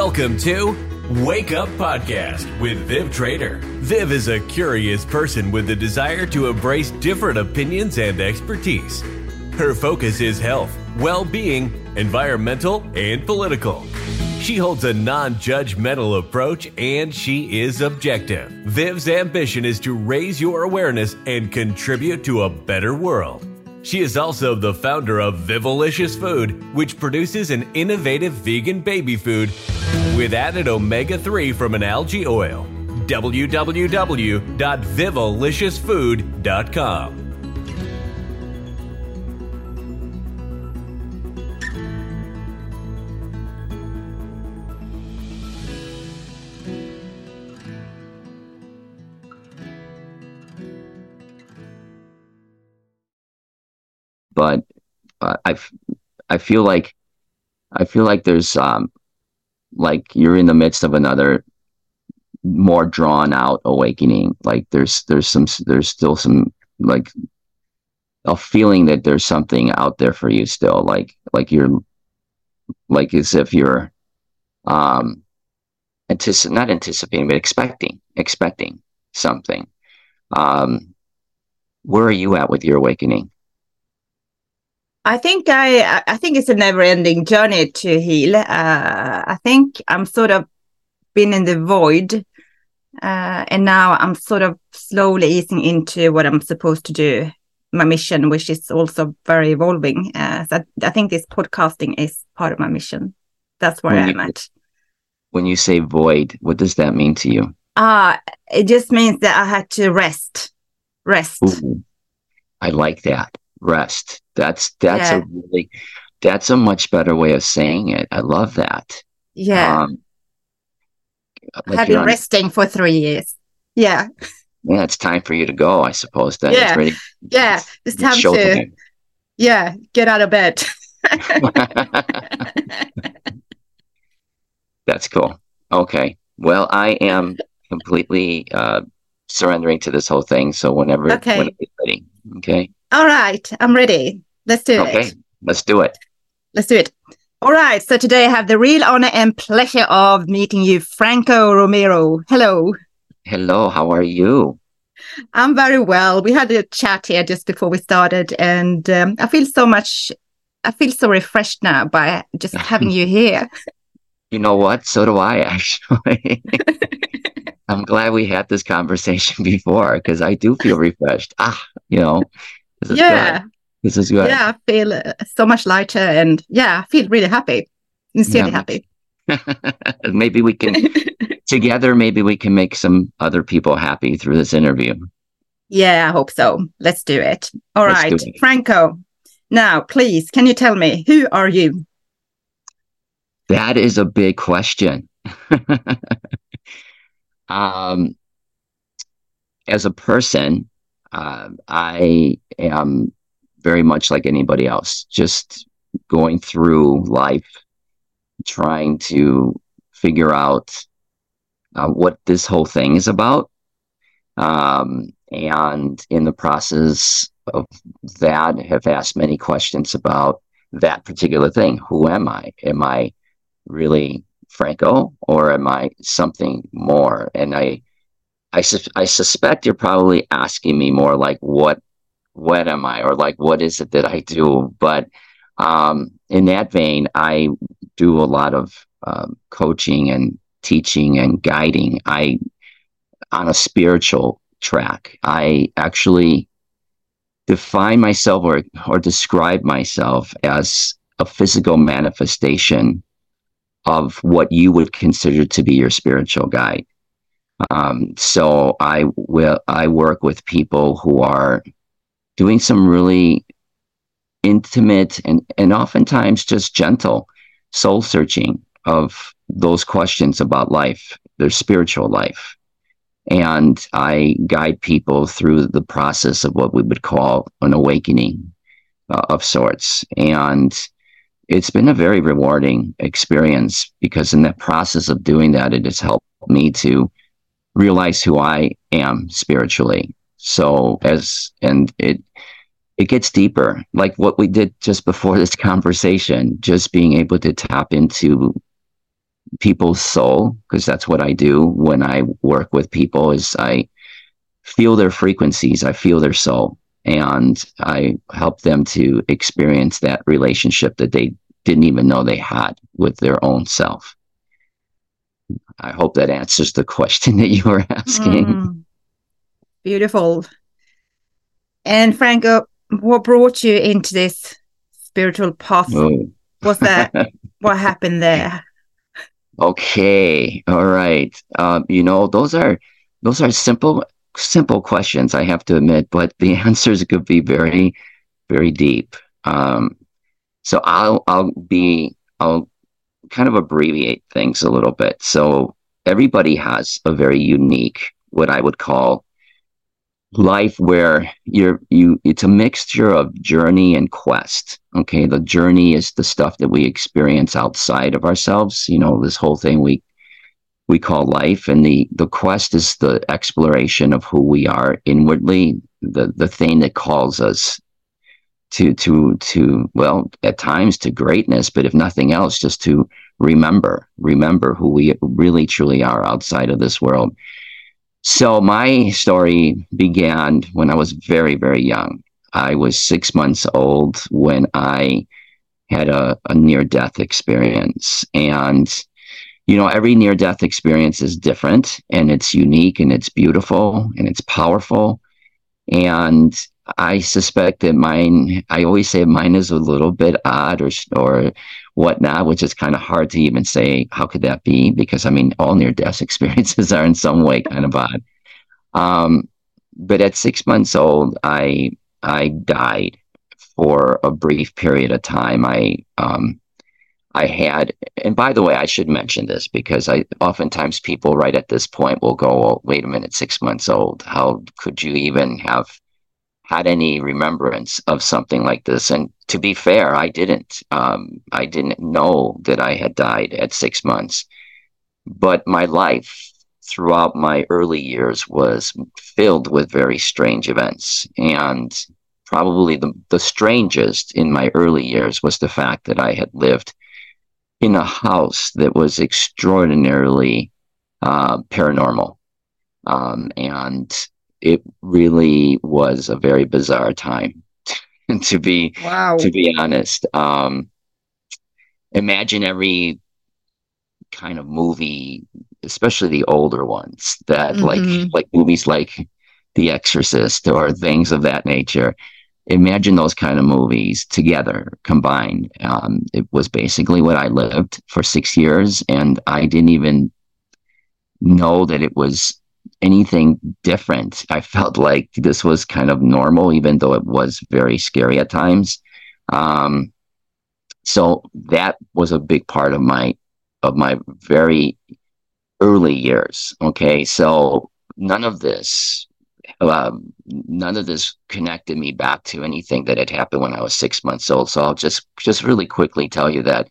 Welcome to Wake Up Podcast with Viv Trader. Viv is a curious person with the desire to embrace different opinions and expertise. Her focus is health, well-being, environmental, and political. She holds a non-judgmental approach and she is objective. Viv's ambition is to raise your awareness and contribute to a better world. She is also the founder of Vivolicious Food, which produces an innovative vegan baby food with added omega-3 from an algae oil. www.vivoliciousfood.com. But I feel like there's like you're in the midst of another more drawn out awakening. Like there's still some like a feeling that there's something out there for you still. Like you're like as if you're not anticipating but expecting something. Where are you at with your awakening? I think it's a never-ending journey to heal. I think I'm sort of been in the void, and now I'm sort of slowly easing into what I'm supposed to do, my mission, which is also very evolving. So I think this podcasting is part of my mission. That's where I'm at. When you say void, what does that mean to you? It just means that I had to rest. Ooh, I like that. Rest. That's a much better way of saying it. I love that. Yeah. Like I've been resting for 3 years. Yeah. Yeah, it's time for you to go, I suppose. Then yeah. It's ready. Yeah. It's time to get out of bed. That's cool. Okay. Well, I am completely surrendering to this whole thing. So whenever you're ready. Okay. All right, I'm ready. Let's do it. Okay, let's do it. All right, so today I have the real honor and pleasure of meeting you, Franco Romero. Hello. Hello, how are you? I'm very well. We had a chat here just before we started, and I feel so refreshed now by just having you here. You know what? So do I, actually. I'm glad we had this conversation before because I do feel refreshed. This is good. Yeah, I feel so much lighter and I feel really happy. Sincerely happy. Maybe we can make some other people happy through this interview. Yeah, I hope so. Let's do it. All right, Franco. Now, please, can you tell me, who are you? That is a big question. As a person, I am very much like anybody else, just going through life, trying to figure out what this whole thing is about. And in the process of that, have asked many questions about that particular thing. Who am I? Am I really Franco, or am I something more? And I suspect you're probably asking me more like, what am I? Or like, what is it that I do? But in that vein, I do a lot of coaching and teaching and guiding. On a spiritual track, I actually define myself or describe myself as a physical manifestation of what you would consider to be your spiritual guide. So I work with people who are doing some really intimate and oftentimes just gentle soul searching of those questions about life, their spiritual life. And I guide people through the process of what we would call an awakening of sorts. And it's been a very rewarding experience because in that process of doing that, it has helped me to realize who I am spiritually. So it gets deeper, like what we did just before this conversation, just being able to tap into people's soul, because that's what I do when I work with people, is I feel their frequencies, I feel their soul, and I help them to experience that relationship that they didn't even know they had with their own self. I hope that answers the question that you were asking. Beautiful. And Franco, what brought you into this spiritual path? Oh. Was that what happened there? Okay. All right. Those are simple questions, I have to admit, but the answers could be very, very deep. So I'll kind of abbreviate things a little bit. So everybody has a very unique, what I would call, life where it's a mixture of journey and quest. Okay, the journey is the stuff that we experience outside of ourselves, this whole thing we call life, and the quest is the exploration of who we are inwardly, the thing that calls us to well, at times to greatness, but if nothing else, just to remember who we really truly are outside of this world. So my story began when I was very, very young. I was 6 months old when I had a near-death experience. And, every near-death experience is different, and it's unique, and it's beautiful, and it's powerful. And I suspect that I always say mine is a little bit odd or whatnot, which is kind of hard to even say, how could that be? Because, all near-death experiences are in some way kind of odd. But at 6 months old, I died for a brief period of time. I had, and by the way, I should mention this because oftentimes people right at this point will go, oh, wait a minute, 6 months old. How could you even have had any remembrance of something like this? And to be fair, I didn't. I didn't know that I had died at 6 months. But my life throughout my early years was filled with very strange events. And probably the strangest in my early years was the fact that I had lived in a house that was extraordinarily paranormal. And it really was a very bizarre time, to be honest. Imagine every kind of movie, especially the older ones, that like movies like The Exorcist or things of that nature. Imagine those kind of movies together, combined. It was basically what I lived for 6 years, and I didn't even know that it was anything different. I felt like this was kind of normal, even though it was very scary at times. So that was a big part of my very early years. Okay, so none of this connected me back to anything that had happened when I was 6 months old. So I'll just really quickly tell you that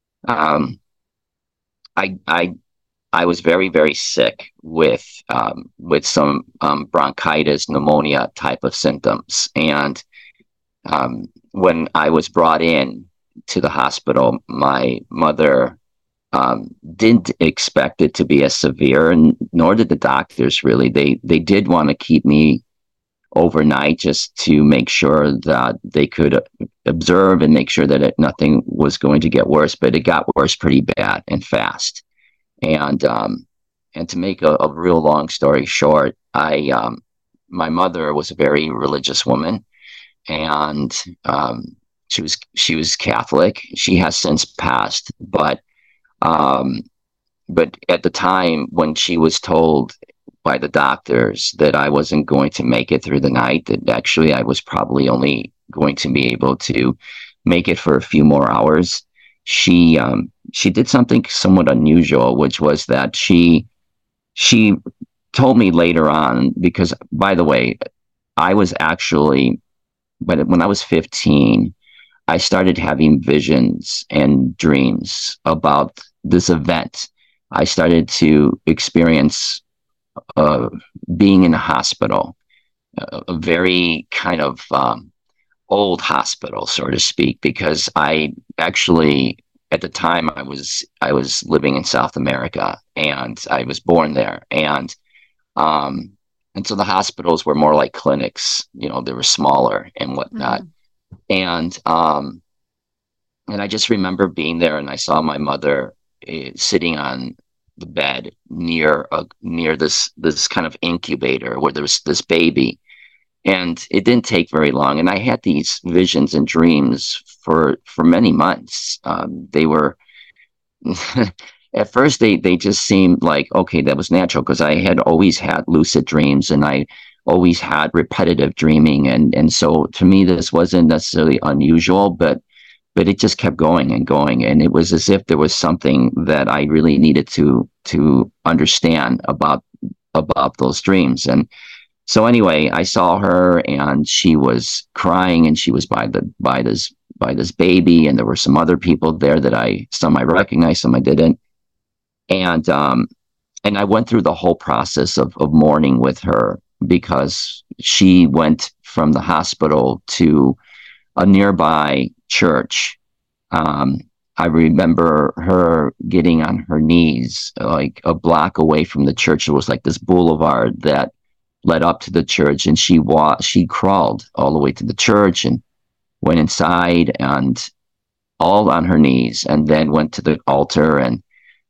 I was very, very sick with some bronchitis, pneumonia type of symptoms. And when I was brought in to the hospital, my mother didn't expect it to be as severe, and nor did the doctors really. They did want to keep me overnight just to make sure that they could observe and make sure that nothing was going to get worse, but it got worse pretty bad and fast. And to make a real long story short, my mother was a very religious woman, and she was Catholic. She has since passed, but at the time when she was told by the doctors that I wasn't going to make it through the night, that actually I was probably only going to be able to make it for a few more hours, she did something somewhat unusual, which was that she told me later on, because, by the way, when I was 15, I started having visions and dreams about this event. I started to experience being in a hospital, a very kind of old hospital, so to speak, because I actually at the time I was living in South America, and I was born there. And so the hospitals were more like clinics, they were smaller and whatnot. And I just remember being there, and I saw my mother sitting on the bed near this kind of incubator where there was this baby. And it didn't take very long. And I had these visions and dreams for many months. They were, at first, they just seemed like, okay, that was natural, because I had always had lucid dreams, and I always had repetitive dreaming. And so to me, this wasn't necessarily unusual, but it just kept going and going. And it was as if there was something that I really needed to understand about those dreams. And so anyway, I saw her, and she was crying, and she was by this baby, and there were some other people there that some I recognized, some I didn't. And I went through the whole process of mourning with her, because she went from the hospital to a nearby church. I remember her getting on her knees, like a block away from the church. It was like this boulevard that led up to the church, and she crawled all the way to the church and went inside, and all on her knees, and then went to the altar, and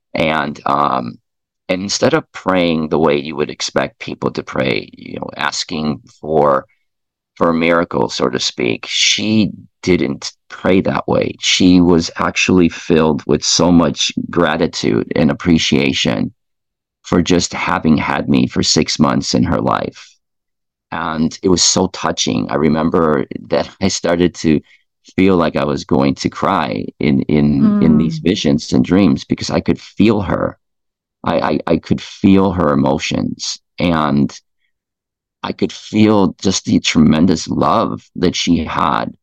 instead of praying the way you would expect people to pray, asking for a miracle, so to speak, she didn't pray that way. She was actually filled with so much gratitude and appreciation for just having had me for 6 months in her life. And it was so touching. I remember that I started to feel like I was going to cry in these visions and dreams, because I could feel her. I could feel her emotions, and I could feel just the tremendous love that she had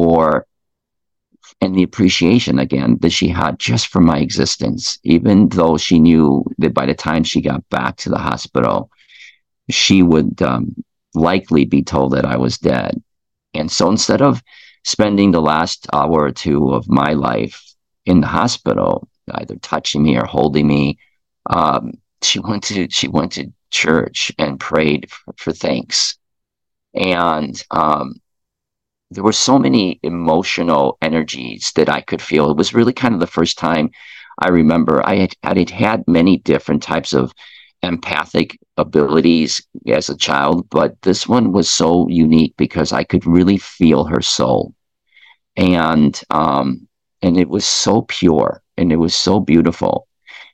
and the appreciation, again, that she had just for my existence, even though she knew that by the time she got back to the hospital, she would likely be told that I was dead. And so instead of spending the last hour or two of my life in the hospital, either touching me or holding me, she went to church and prayed for thanks. And there were so many emotional energies that I could feel. It was really kind of the first time I remember. I had many different types of empathic abilities as a child, but this one was so unique because I could really feel her soul. And it was so pure, and it was so beautiful.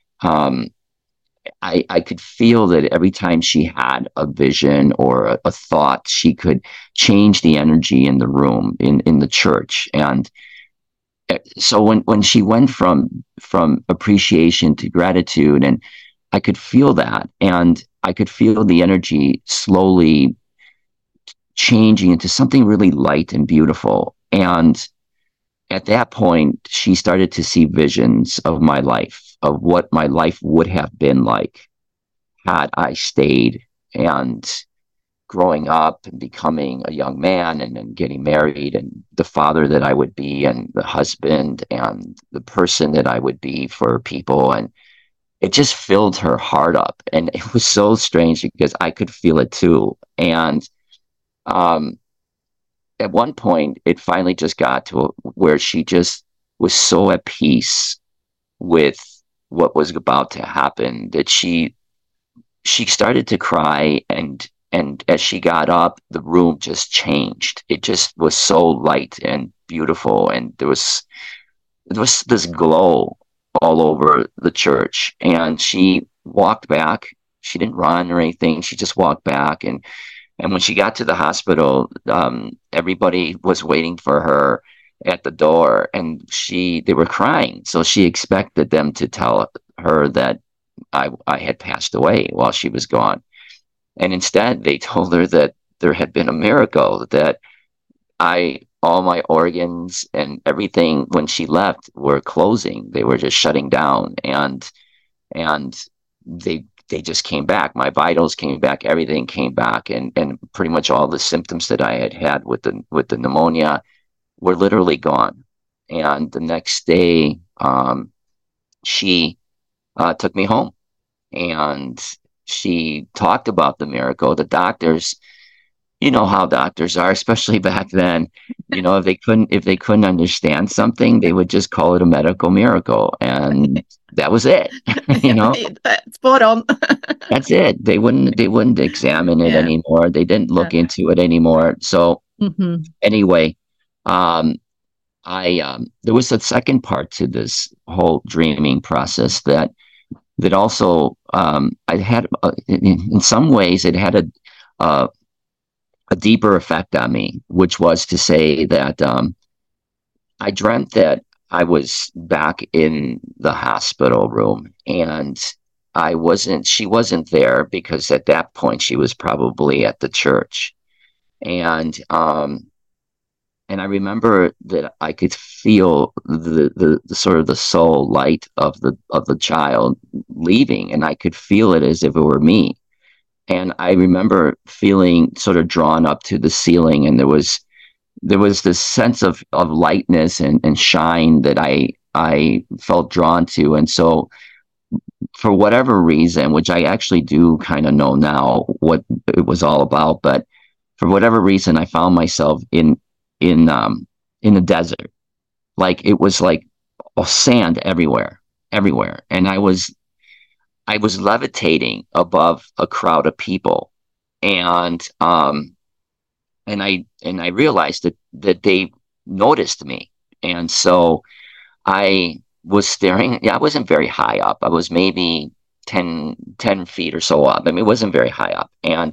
I could feel that every time she had a vision or a thought, she could change the energy in the room, in the church. And so when she went from appreciation to gratitude, and I could feel that, and I could feel the energy slowly changing into something really light and beautiful. And at that point, she started to see visions of my life, of what my life would have been like had I stayed, and growing up and becoming a young man, and then getting married, and the father that I would be, and the husband, and the person that I would be for people. And it just filled her heart up. And it was so strange because I could feel it too. And at one point, it finally just got to where she just was so at peace with what was about to happen that she started to cry, and as she got up, the room just changed. It just was so light and beautiful, and there was this glow all over the church. And she walked back. She didn't run or anything. She just walked back, and when she got to the hospital, everybody was waiting for her at the door, and they were crying. So she expected them to tell her that I had passed away while she was gone. And instead, they told her that there had been a miracle, that all my organs and everything when she left were closing. They were just shutting down, and they just came back. My vitals came back, everything came back, and pretty much all the symptoms that I had with the pneumonia were literally gone. And the next day, she took me home, and she talked about the miracle. The doctors, you know how doctors are, especially back then. You know, if they couldn't understand something, they would just call it a medical miracle, and that was it. You know, spot on. that's it. They wouldn't examine it anymore. They didn't look into it anymore. So anyway, there was a second part to this whole dreaming process that also I had in some ways it had a deeper effect on me, which was to say that I dreamt that I was back in the hospital room, and she wasn't there, because at that point she was probably at the church. And I remember that I could feel the sort of the soul light of the child leaving, and I could feel it as if it were me. And I remember feeling sort of drawn up to the ceiling, and there was this sense of lightness and shine that I felt drawn to. And so for whatever reason, which I actually do kind of know now what it was all about, but for whatever reason, I found myself in the desert. Like, it was like sand everywhere. And I was levitating above a crowd of people. And I realized that they noticed me. And so I was staring. I wasn't very high up. I was maybe 10 feet or so up. I mean, it wasn't very high up. And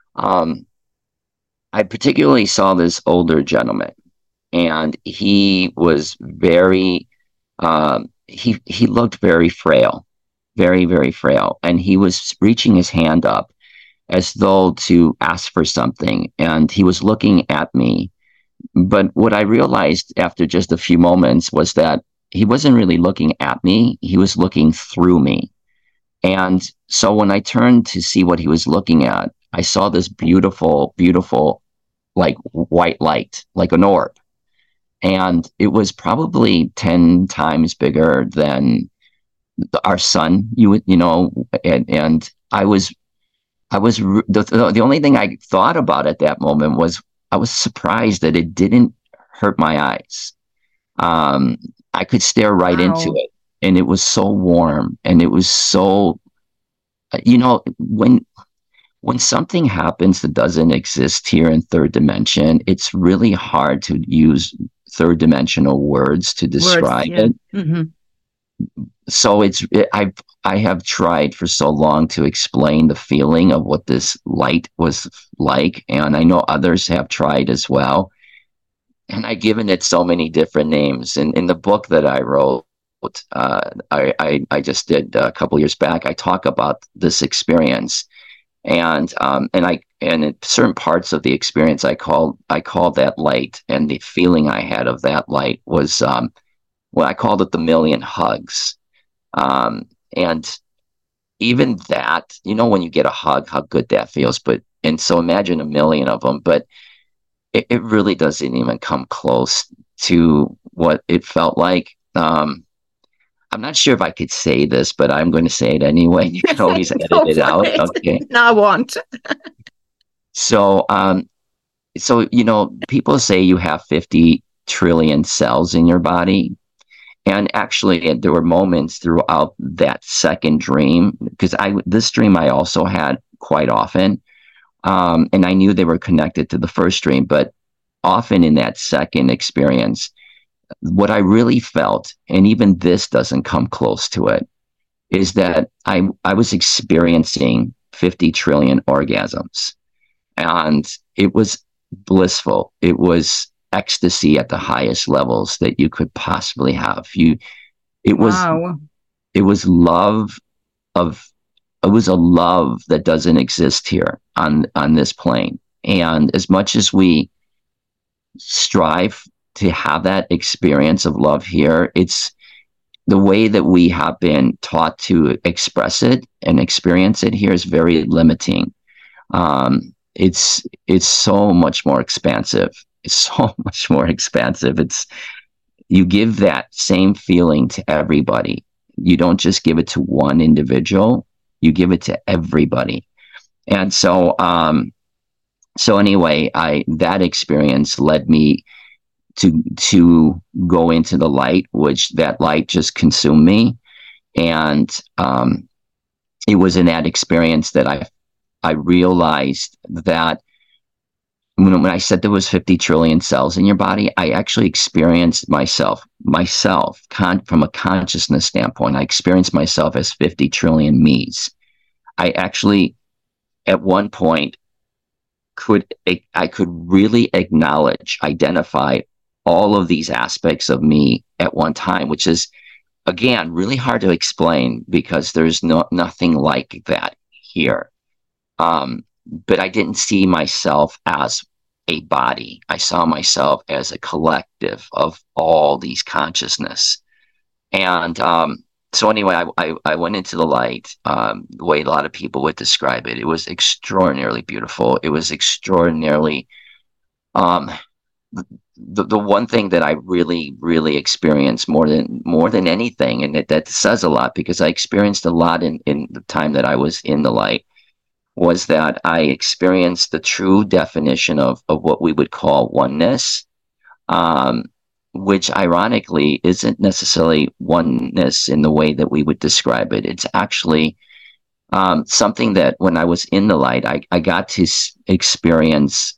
I particularly saw this older gentleman, and he was very, he looked very frail, very, very frail. And he was reaching his hand up as though to ask for something. And he was looking at me. But what I realized after just a few moments was that he wasn't really looking at me. He was looking through me. And so when I turned to see what he was looking at, I saw this beautiful, beautiful, like white light, like an orb. And it was probably 10 times bigger than our sun, you know, and the only thing I thought about at that moment was I was surprised that it didn't hurt my eyes. I could stare right into it, and it was so warm, and it was so, you know, when something happens that doesn't exist here in third dimension, it's really hard to use third dimensional words to describe it. Mm-hmm. So I have tried for so long to explain the feeling of what this light was like, and I know others have tried as well. And I've given it so many different names. And in the book that I wrote, I just did a couple years back, I talk about this experience, and in certain parts of the experience, I called that light, and the feeling I had of that light was, I called it the million hugs. And even that, you know, when you get a hug, how good that feels. And so imagine a million of them, but it really doesn't even come close to what it felt like. I'm not sure if I could say this, but I'm going to say it anyway. You can always edit it out. Okay. No, I won't. So, you know, people say you have 50 trillion cells in your body. And actually, there were moments throughout that second dream, because this dream I also had quite often, and I knew they were connected to the first dream. But often in that second experience, what I really felt, and even this doesn't come close to it, is that I was experiencing 50 trillion orgasms, and it was blissful. It was ecstasy at the highest levels that you could possibly have. It was a love that doesn't exist here on this plane. And as much as we strive to have that experience of love here, it's the way that we have been taught to express it and experience it here is very limiting. It's so much more expansive. It's so much more expansive. you give that same feeling to everybody. You don't just give it to one individual, you give it to everybody. And so, so anyway, that experience led me to go into the light, which that light just consumed me. And it was in that experience that I realized that when I said there was 50 trillion cells in your body, I actually experienced myself from a consciousness standpoint. I experienced myself as 50 trillion me's. I actually, at one point, I could really identify all of these aspects of me at one time, which is, again, really hard to explain because there's nothing like that here. But I didn't see myself as a body. I saw myself as a collective of all these consciousness. And so anyway, I went into the light, the way a lot of people would describe it. It was extraordinarily beautiful. It was extraordinarily, the one thing that I really, really experienced more than anything, and that says a lot because I experienced a lot in the time that I was in the light, was that I experienced the true definition of what we would call oneness, which ironically isn't necessarily oneness in the way that we would describe it. It's actually something that when I was in the light, I got to experience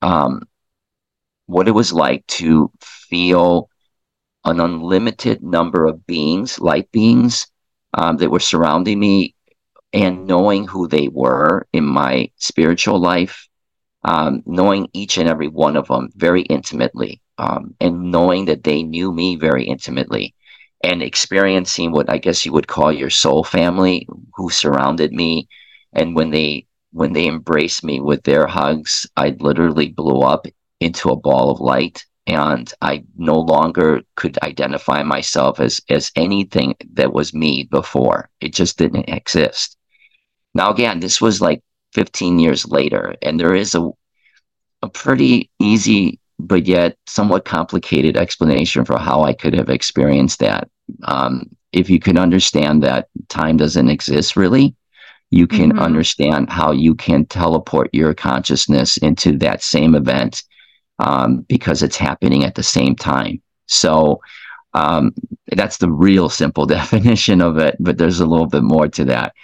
what it was like to feel an unlimited number of beings, light beings, that were surrounding me, and knowing who they were in my spiritual life, knowing each and every one of them very intimately, and knowing that they knew me very intimately, and experiencing what I guess you would call your soul family who surrounded me. And when they embraced me with their hugs, I literally blew up into a ball of light, and I no longer could identify myself as anything that was me before. It just didn't exist. Now, again, this was like 15 years later, and there is a pretty easy but yet somewhat complicated explanation for how I could have experienced that. If you can understand that time doesn't exist really, you can understand how you can teleport your consciousness into that same event, because it's happening at the same time. So that's the real simple definition of it, but there's a little bit more to that.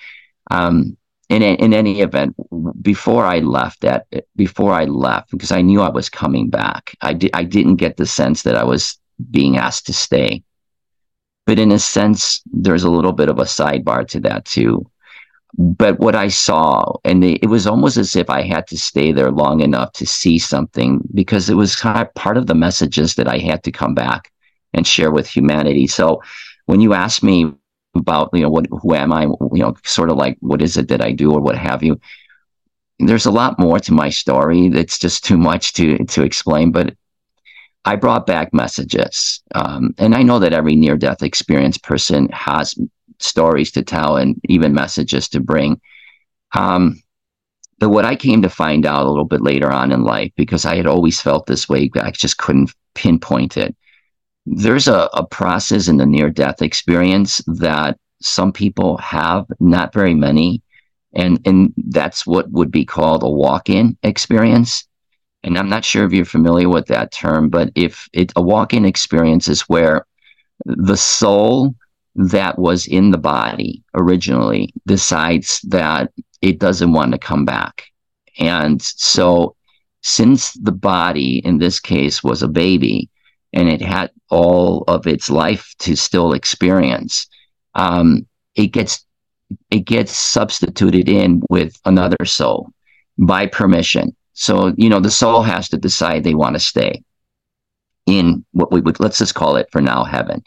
In any event, before I left, because I knew I was coming back, I didn't get the sense that I was being asked to stay. But in a sense, there's a little bit of a sidebar to that too. But what I saw, and it was almost as if I had to stay there long enough to see something, because it was kind of part of the messages that I had to come back and share with humanity. So when you ask me about, who am I, sort of like, what is it that I do or what have you, there's a lot more to my story that's just too much to explain, but I brought back messages. And I know that every near-death experience person has stories to tell and even messages to bring. But what I came to find out a little bit later on in life, because I had always felt this way, I just couldn't pinpoint it. There's a process in the near-death experience that some people have, not very many, and that's what would be called a walk-in experience. And I'm not sure if you're familiar with that term, but a walk-in experience is where the soul that was in the body originally decides that it doesn't want to come back. And so since the body, in this case, was a baby, and it had all of its life to still experience, it gets substituted in with another soul by permission. So, the soul has to decide they want to stay in what we would, let's just call it for now, heaven.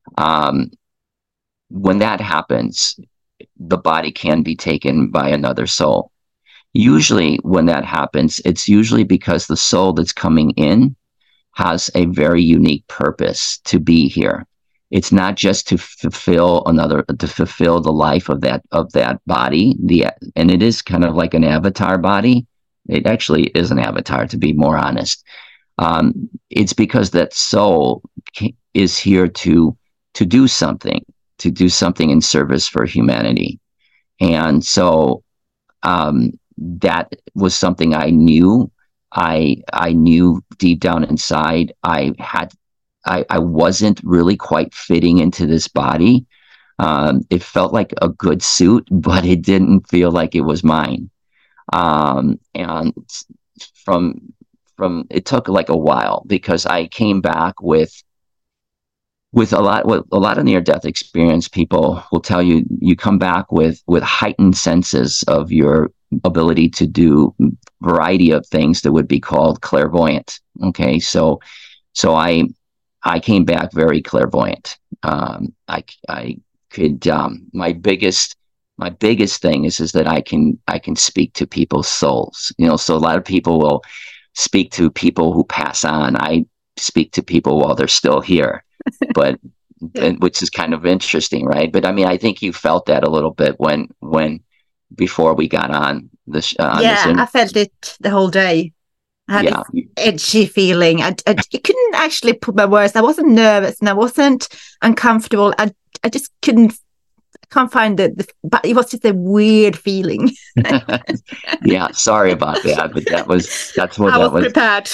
When that happens, the body can be taken by another soul. Usually when that happens, it's usually because the soul that's coming in has a very unique purpose to be here. It's not just to fulfill the life of that body. And it is kind of like an avatar body. It actually is an avatar, to be more honest. It's because that soul is here to do something, in service for humanity. And so that was something I knew. I knew deep down inside I wasn't really quite fitting into this body. It felt like a good suit, but it didn't feel like it was mine. And from it took like a while, because I came back with a lot of near-death experience. People will tell you, you come back with heightened senses of your ability to do a variety of things that would be called clairvoyant. Okay, so I came back very clairvoyant. I could my biggest thing is that I can speak to people's souls. So a lot of people will speak to people who pass on. I speak to people while they're still here, but which is kind of interesting, right? But I mean, I think you felt that a little bit when before we got on this. I felt it the whole day. I had this edgy feeling. I couldn't actually put my words. I wasn't nervous and I wasn't uncomfortable. I just can't find but it was just a weird feeling. Yeah, sorry about that, but that's what I was prepared.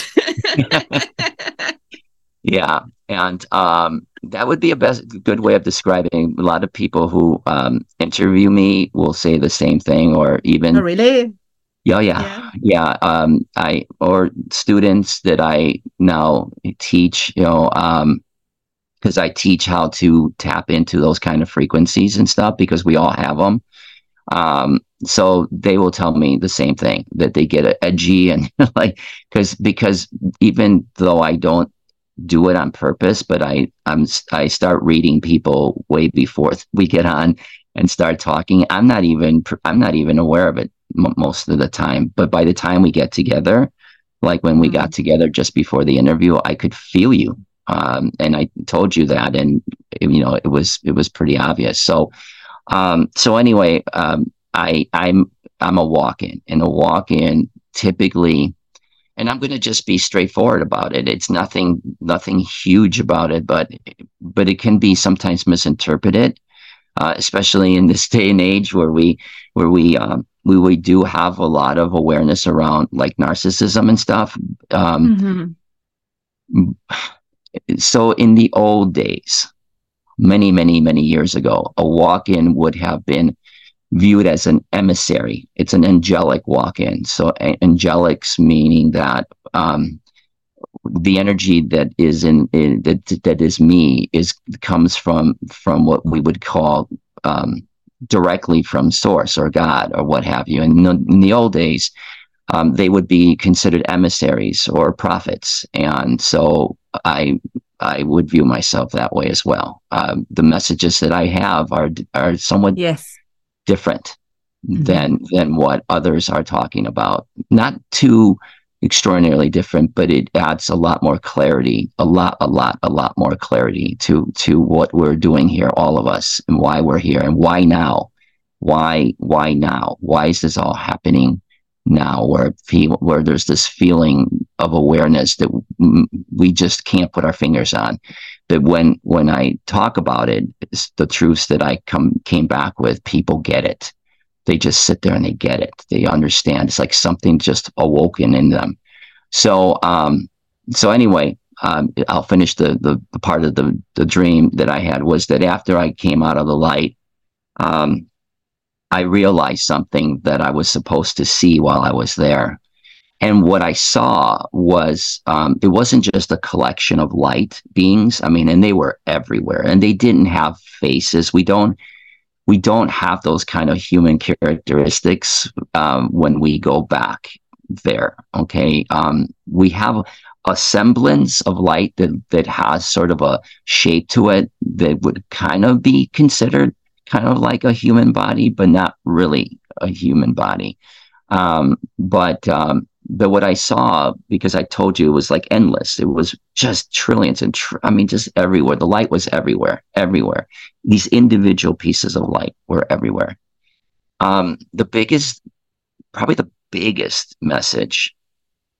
Yeah, and that would be a good way of describing. A lot of people who interview me will say the same thing, or even really. Yeah. Or students that I now teach, because I teach how to tap into those kind of frequencies and stuff, because we all have them. So they will tell me the same thing, that they get edgy and like, because even though I don't do it on purpose, but I start reading people way before we get on and start talking. I'm not even aware of it most of the time, but by the time we get together, like when we got together just before the interview, I could feel you. And I told you that, and it was pretty obvious. So anyway, I'm a walk-in, and a walk-in typically, and I'm going to just be straightforward about it. It's nothing huge about it, but it can be sometimes misinterpreted, especially in this day and age where we do have a lot of awareness around like narcissism and stuff. So in the old days, many, many, many years ago, a walk-in would have been viewed as an emissary. It's an angelic walk-in. So angelics meaning that the energy that is that is me comes from what we would call directly from source or God or what have you. And in the old days, they would be considered emissaries or prophets, and so I would view myself that way as well. The messages that I have are somewhat different than what others are talking about. Not too extraordinarily different, but it adds a lot more clarity, a lot more clarity to what we're doing here, all of us, and why we're here, and why now. Why now? Why is this all happening now, where there's this feeling of awareness that we just can't put our fingers on? But when I talk about it, it's the truths that I came back with, people get it. They just sit there and they get it. They understand. It's like something just awoken in them. So anyway, I'll finish the part of the dream that I had, was that after I came out of the light, I realized something that I was supposed to see while I was there. And what I saw was, it wasn't just a collection of light beings. I mean, and they were everywhere, and they didn't have faces. We don't have those kind of human characteristics when we go back there. Okay. We have a semblance of light that has sort of a shape to it that would kind of be considered kind of like a human body, but not really a human body. But what I saw, because I told you it was like endless, it was just trillions and just everywhere. The light was everywhere. These individual pieces of light were everywhere. Probably the biggest message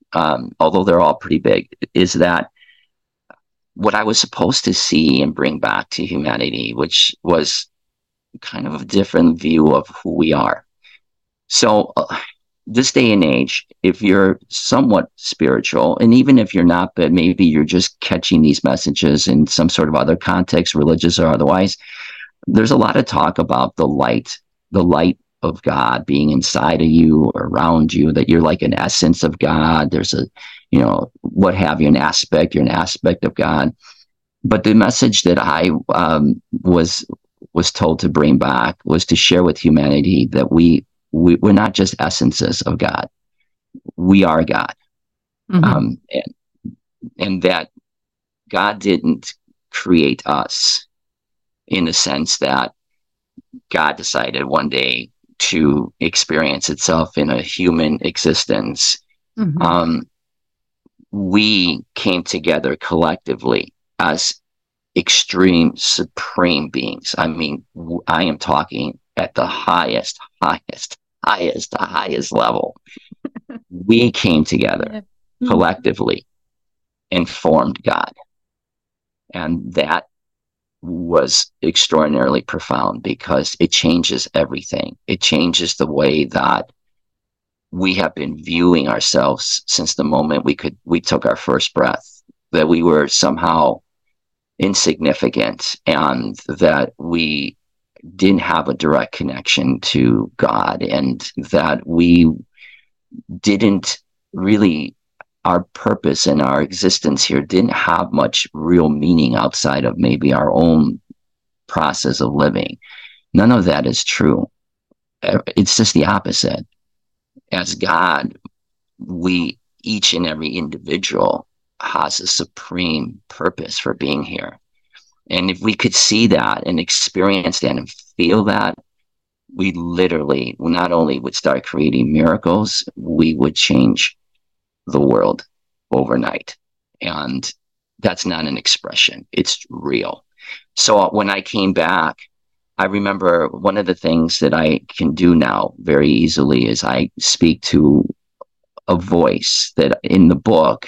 although they're all pretty big, is that what I was supposed to see and bring back to humanity, which was kind of a different view of who we are. So this day and age, if you're somewhat spiritual, and even if you're not, but maybe you're just catching these messages in some sort of other context, religious or otherwise, there's a lot of talk about the light of God being inside of you or around you, that you're like an essence of God. There's a, what have you, an aspect, you're an aspect of God. But the message that I was told to bring back was to share with humanity that we're not just essences of God. We are God. Mm-hmm. And that God didn't create us in the sense that God decided one day to experience itself in a human existence. Mm-hmm. We came together collectively as extreme, supreme beings. I mean, I am talking at the highest level. We came together collectively and formed God. And that was extraordinarily profound because it changes everything. It changes the way that we have been viewing ourselves since the moment we took our first breath, that we were somehow insignificant and that we didn't have a direct connection to God, and that we didn't really, our purpose and our existence here didn't have much real meaning outside of maybe our own process of living. None of that is true. It's just the opposite. As God, each and every individual has a supreme purpose for being here. And if we could see that and experience that and feel that, we literally not only would start creating miracles, we would change the world overnight. And that's not an expression, it's real. So when I came back, I remember one of the things that I can do now very easily is I speak to a voice that in the book,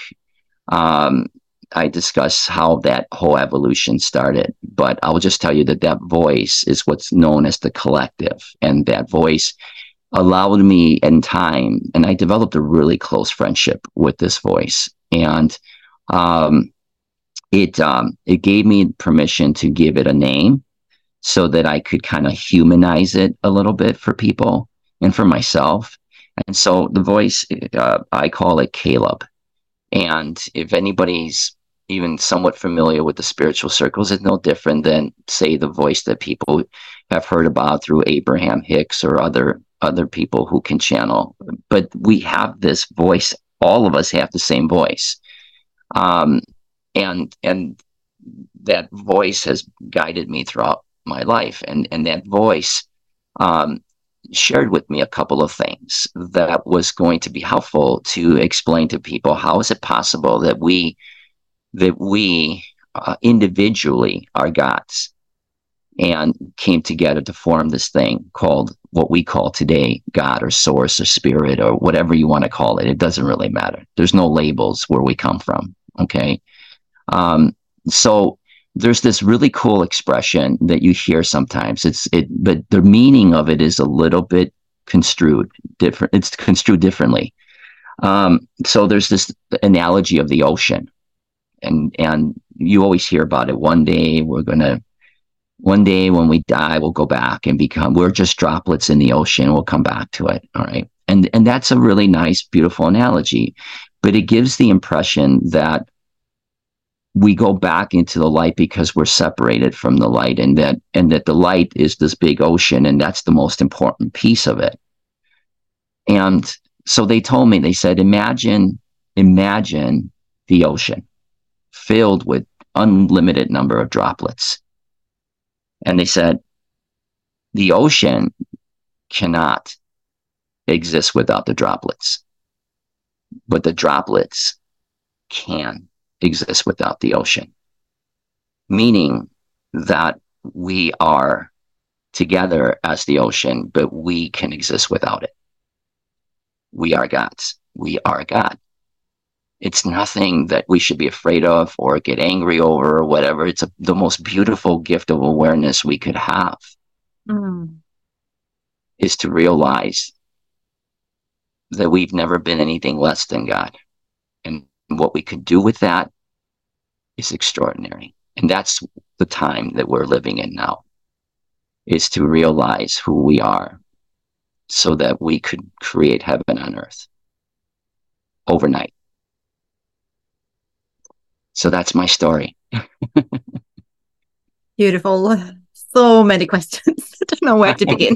I discuss how that whole evolution started, but I will just tell you that voice is what's known as the collective. And that voice allowed me in time, and I developed a really close friendship with this voice. And it gave me permission to give it a name so that I could kind of humanize it a little bit for people and for myself. And so the voice, I call it Caleb. And if anybody's even somewhat familiar with the spiritual circles, it's no different than, say, the voice that people have heard about through Abraham Hicks or other people who can channel. But we have this voice. All of us have the same voice. And that voice has guided me throughout my life. And that voice shared with me a couple of things that was going to be helpful to explain to people. How is it possible that we individually are gods and came together to form this thing called what we call today God or source or spirit or whatever you want to call it. It doesn't really matter. There's no labels where we come from. Okay. So there's this really cool expression that you hear sometimes. But the meaning of it is a little bit construed different. It's construed differently. So there's this analogy of the ocean, and you always hear about it. One day when we die, we'll go back and we're just droplets in the ocean. We'll come back to it. All right. And that's a really nice, beautiful analogy, but it gives the impression that we go back into the light because we're separated from the light, and that the light is this big ocean, and that's the most important piece of it. And so they told me, they said, imagine the ocean filled with unlimited number of droplets. And they said, the ocean cannot exist without the droplets, but the droplets can exist without the ocean, meaning that we are together as the ocean, but we can exist without it. We are gods. We are God. It's nothing that we should be afraid of or get angry over or whatever. It's the most beautiful gift of awareness we could have, is to realize that we've never been anything less than God. And what we could do with that is extraordinary. And that's the time that we're living in now, is to realize who we are so that we could create heaven on earth overnight. So that's my story. Beautiful. So many questions. I don't know where to begin.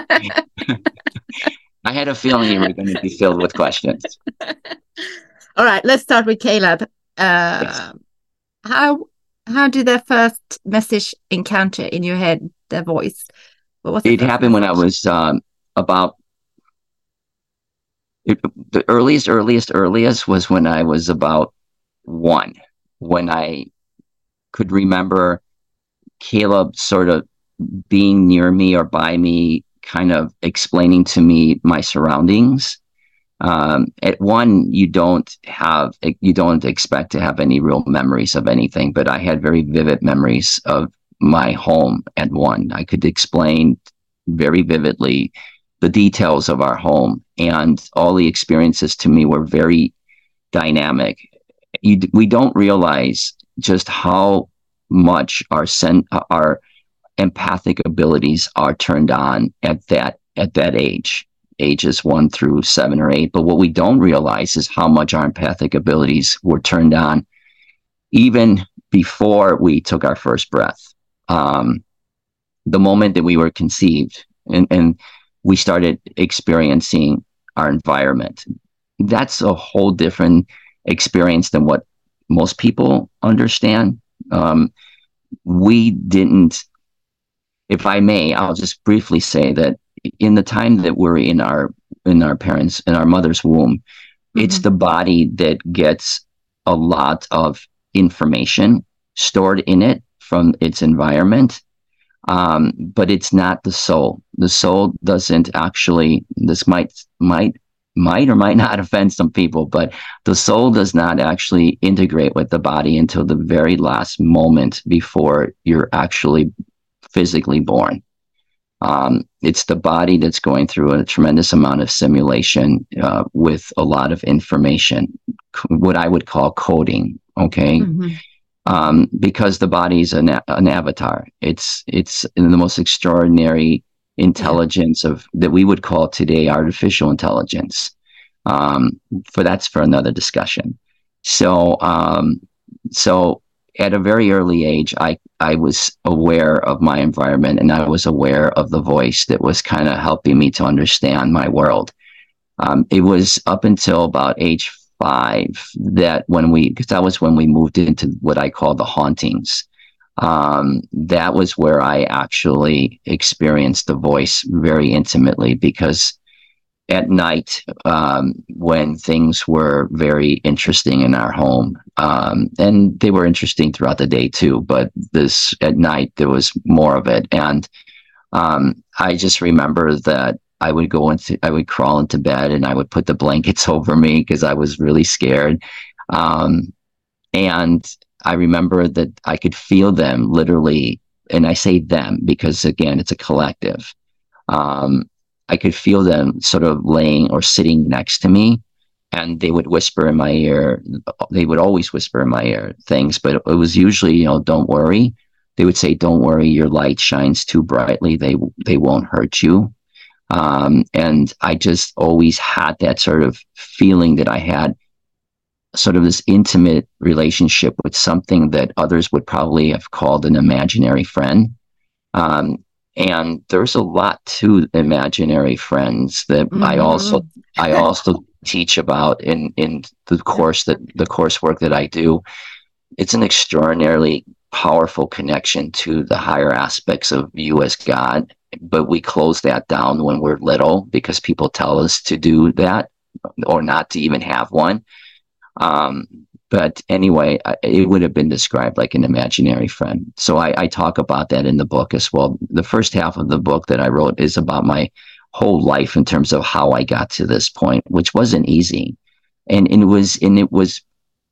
I had a feeling you were going to be filled with questions. All right, let's start with Caleb. Yes. How did the first message encounter in your head, the voice? What was it happened when I was the earliest was when I was about 1, when I could remember Caleb sort of being near me or by me, kind of explaining to me my surroundings. At 1, you don't expect to have any real memories of anything, but I had very vivid memories of my home at 1. I could explain very vividly the details of our home, and all the experiences to me were very dynamic. We don't realize just how much our empathic abilities are turned on at that age, ages 1 through 7 or 8. But what we don't realize is how much our empathic abilities were turned on even before we took our first breath. The moment that we were conceived and we started experiencing our environment, that's a whole different experience than what most people understand. We didn't, if I may, I'll just briefly say that in the time that we're in our mother's womb, it's the body that gets a lot of information stored in it from its environment. But it's not the soul. The soul doesn't actually, this might or might not offend some people, but the soul does not actually integrate with the body until the very last moment before you're actually physically born. It's the body that's going through a tremendous amount of simulation with a lot of information, what I would call coding, okay? Because the body is an avatar. It's in the most extraordinary intelligence that we would call today artificial intelligence. That's for another discussion. So at a very early age, I was aware of my environment, and I was aware of the voice that was kind of helping me to understand my world. It was up until about age 5 because that was when we moved into what I call the hauntings. That was where I actually experienced the voice very intimately, because at night, when things were very interesting in our home, and they were interesting throughout the day too, but at night there was more of it. And I just remember that I would crawl into bed and I would put the blankets over me because I was really scared. And I remember that I could feel them literally, and I say them because, again, it's a collective. I could feel them sort of laying or sitting next to me, and they would whisper in my ear. They would always whisper in my ear things, but it was usually, don't worry. They would say, don't worry, your light shines too brightly. They won't hurt you. And I just always had that sort of feeling that I had sort of this intimate relationship with something that others would probably have called an imaginary friend. And there's a lot to imaginary friends that I also teach about in the coursework that I do. It's an extraordinarily powerful connection to the higher aspects of you as God, but we close that down when we're little because people tell us to do that or not to even have one. But anyway, it would have been described like an imaginary friend. So I talk about that in the book as well. The first half of the book that I wrote is about my whole life in terms of how I got to this point, which wasn't easy. And it was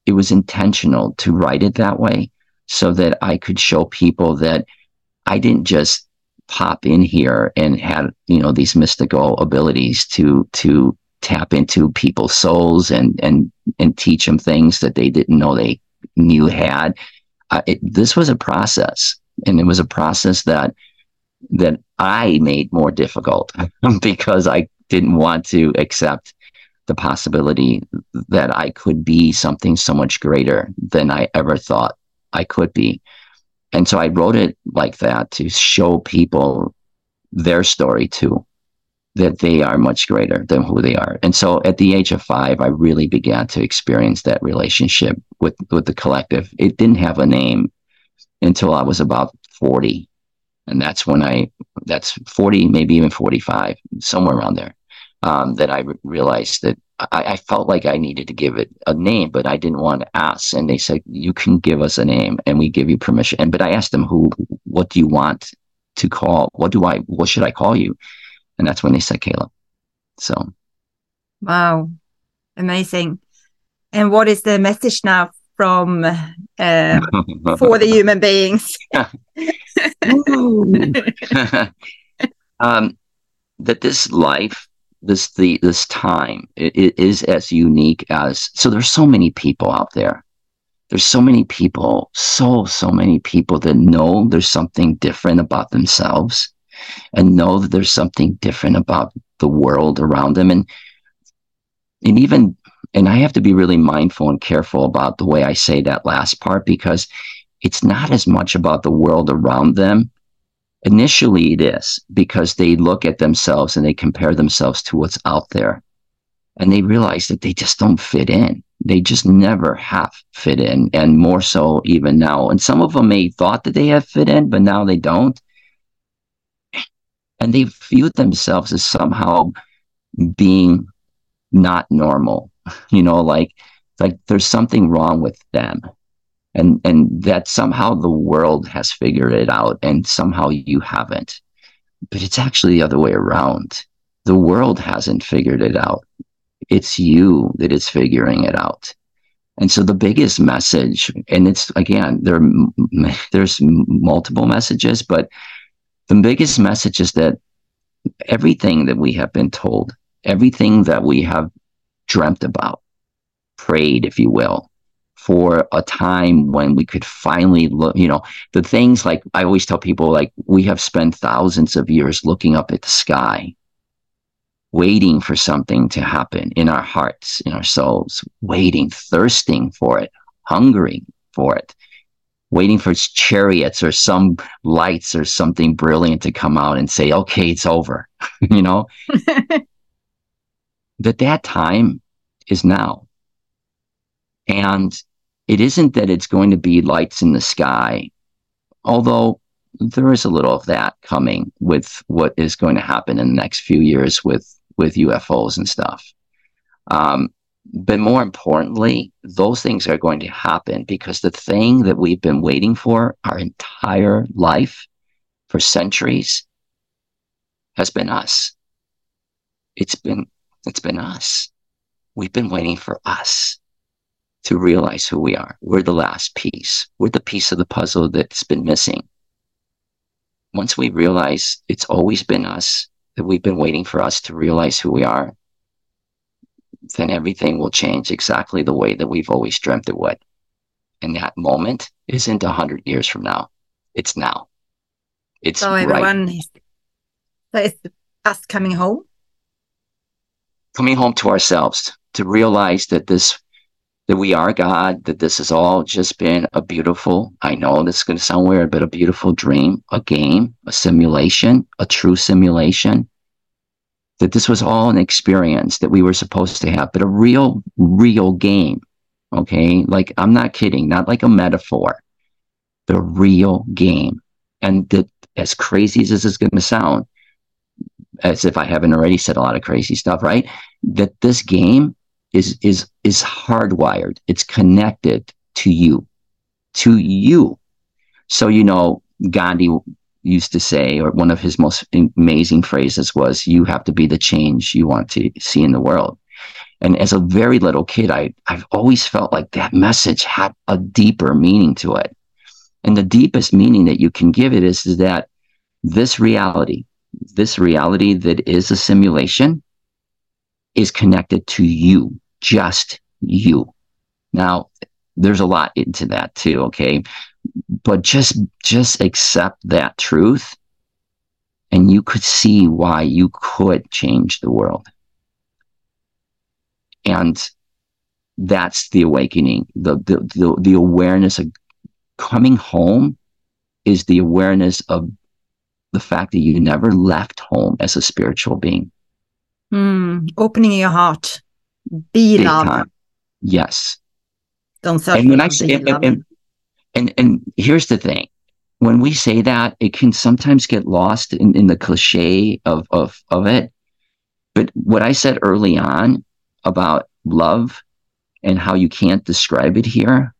it was intentional to write it that way so that I could show people that I didn't just pop in here and had, these mystical abilities to tap into people's souls and teach them things that they didn't know they knew had. This was a process, and it was a process that I made more difficult because I didn't want to accept the possibility that I could be something so much greater than I ever thought I could be. And so I wrote it like that to show people their story too, that they are much greater than who they are. And so at the age of 5, I really began to experience that relationship with the collective. It didn't have a name until I was about 40. And that's 40, maybe even 45, somewhere around there, that I realized that I felt like I needed to give it a name, but I didn't want to ask. And they said, you can give us a name and we give you permission. But I asked them, what do you want to call? What should I call you? And that's when they said Caleb. So. Wow. Amazing. And what is the message now from for the human beings? That this life, this time, it is as unique as, so there's so many people out there. There's so many people, so many people that know there's something different about themselves and know that there's something different about the world around them. And I have to be really mindful and careful about the way I say that last part, because it's not as much about the world around them. Initially it is, because they look at themselves and they compare themselves to what's out there. And they realize that they just don't fit in. They just never have fit in, and more so even now. And some of them may thought that they have fit in, but now they don't. And they viewed themselves as somehow being not normal, like there's something wrong with them. And that somehow the world has figured it out and somehow you haven't. But it's actually the other way around. The world hasn't figured it out. It's you that is figuring it out. And so the biggest message, and it's, again, there's multiple messages, but the biggest message is that everything that we have been told, everything that we have dreamt about, prayed, if you will, for a time when we could finally look, the things like I always tell people, like, we have spent thousands of years looking up at the sky, waiting for something to happen in our hearts, in our souls, waiting, thirsting for it, hungering for it, waiting for chariots or some lights or something brilliant to come out and say, okay, it's over, that time is now. And it isn't that it's going to be lights in the sky, although there is a little of that coming with what is going to happen in the next few years with UFOs and stuff. But more importantly, those things are going to happen because the thing that we've been waiting for our entire life, for centuries, has been us. It's been us. We've been waiting for us to realize who we are. We're the last piece. We're the piece of the puzzle that's been missing. Once we realize it's always been us, that we've been waiting for us to realize who we are, then everything will change exactly the way that we've always dreamt it would. And that moment isn't 100 years from now. It's now. It's so everyone, right. So it's us coming home? Coming home to ourselves, to realize that we are God, that this has all just been a beautiful, I know this is going to sound weird, but a beautiful dream, a game, a simulation, a true simulation. That this was all an experience that we were supposed to have, but a real game, okay? Like, I'm not kidding, not like a metaphor, the real game. And that, as crazy as this is going to sound, as if I haven't already said a lot of crazy stuff, right? That this game is hardwired. It's connected to you. So, Gandhi used to say, or one of his most amazing phrases was, you have to be the change you want to see in the world. And as a very little kid, I've always felt like that message had a deeper meaning to it. And the deepest meaning that you can give it is that this reality that is a simulation, is connected to you, just you. Now, there's a lot into that too, okay? But just accept that truth, and you could see why you could change the world. And that's the awakening. The awareness of coming home is the awareness of the fact that you never left home as a spiritual being. Opening your heart. Be Big love. time. Yes. Don't search And when I for say, love. and here's the thing, when we say that, it can sometimes get lost in the cliche of it. But what I said early on about love and how you can't describe it here,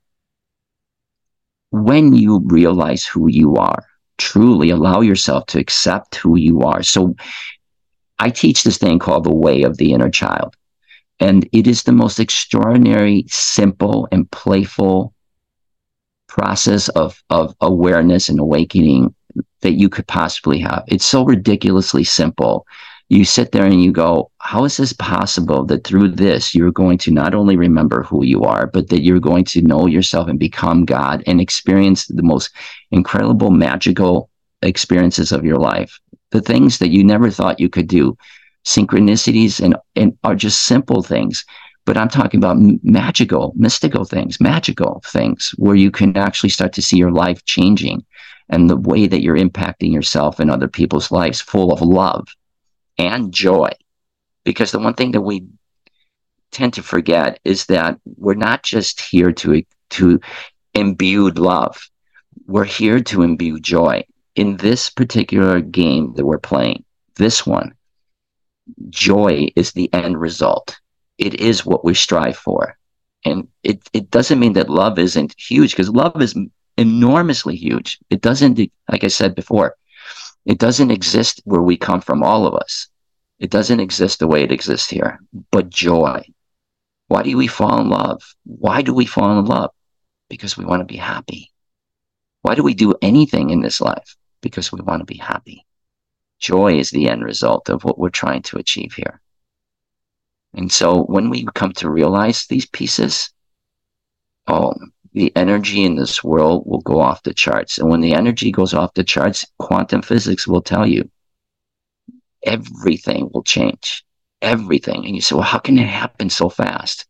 when you realize who you are, truly allow yourself to accept who you are. So I teach this thing called the way of the inner child. And it is the most extraordinary, simple, and playful process of awareness and awakening that you could possibly have. It's so ridiculously simple. You sit there and you go, how is this possible that through this, you're going to not only remember who you are, but that you're going to know yourself and become God and experience the most incredible, magical experiences of your life. The things that you never thought you could do, synchronicities and are just simple things. But I'm talking about mystical things where you can actually start to see your life changing and the way that you're impacting yourself and other people's lives full of love and joy. Because the one thing that we tend to forget is that we're not just here to imbue love. We're here to imbue joy. In this particular game that we're playing, this one, joy is the end result. It is what we strive for. And it doesn't mean that love isn't huge, because love is enormously huge. It doesn't, like I said before, it doesn't exist where we come from, all of us. It doesn't exist the way it exists here. But joy. Why do we fall in love? Why do we fall in love? Because we want to be happy. Why do we do anything in this life? Because we want to be happy. Joy is the end result of what we're trying to achieve here. And so when we come to realize these pieces, the energy in this world will go off the charts. And when the energy goes off the charts, quantum physics will tell you everything will change. Everything. And you say, well, how can it happen so fast?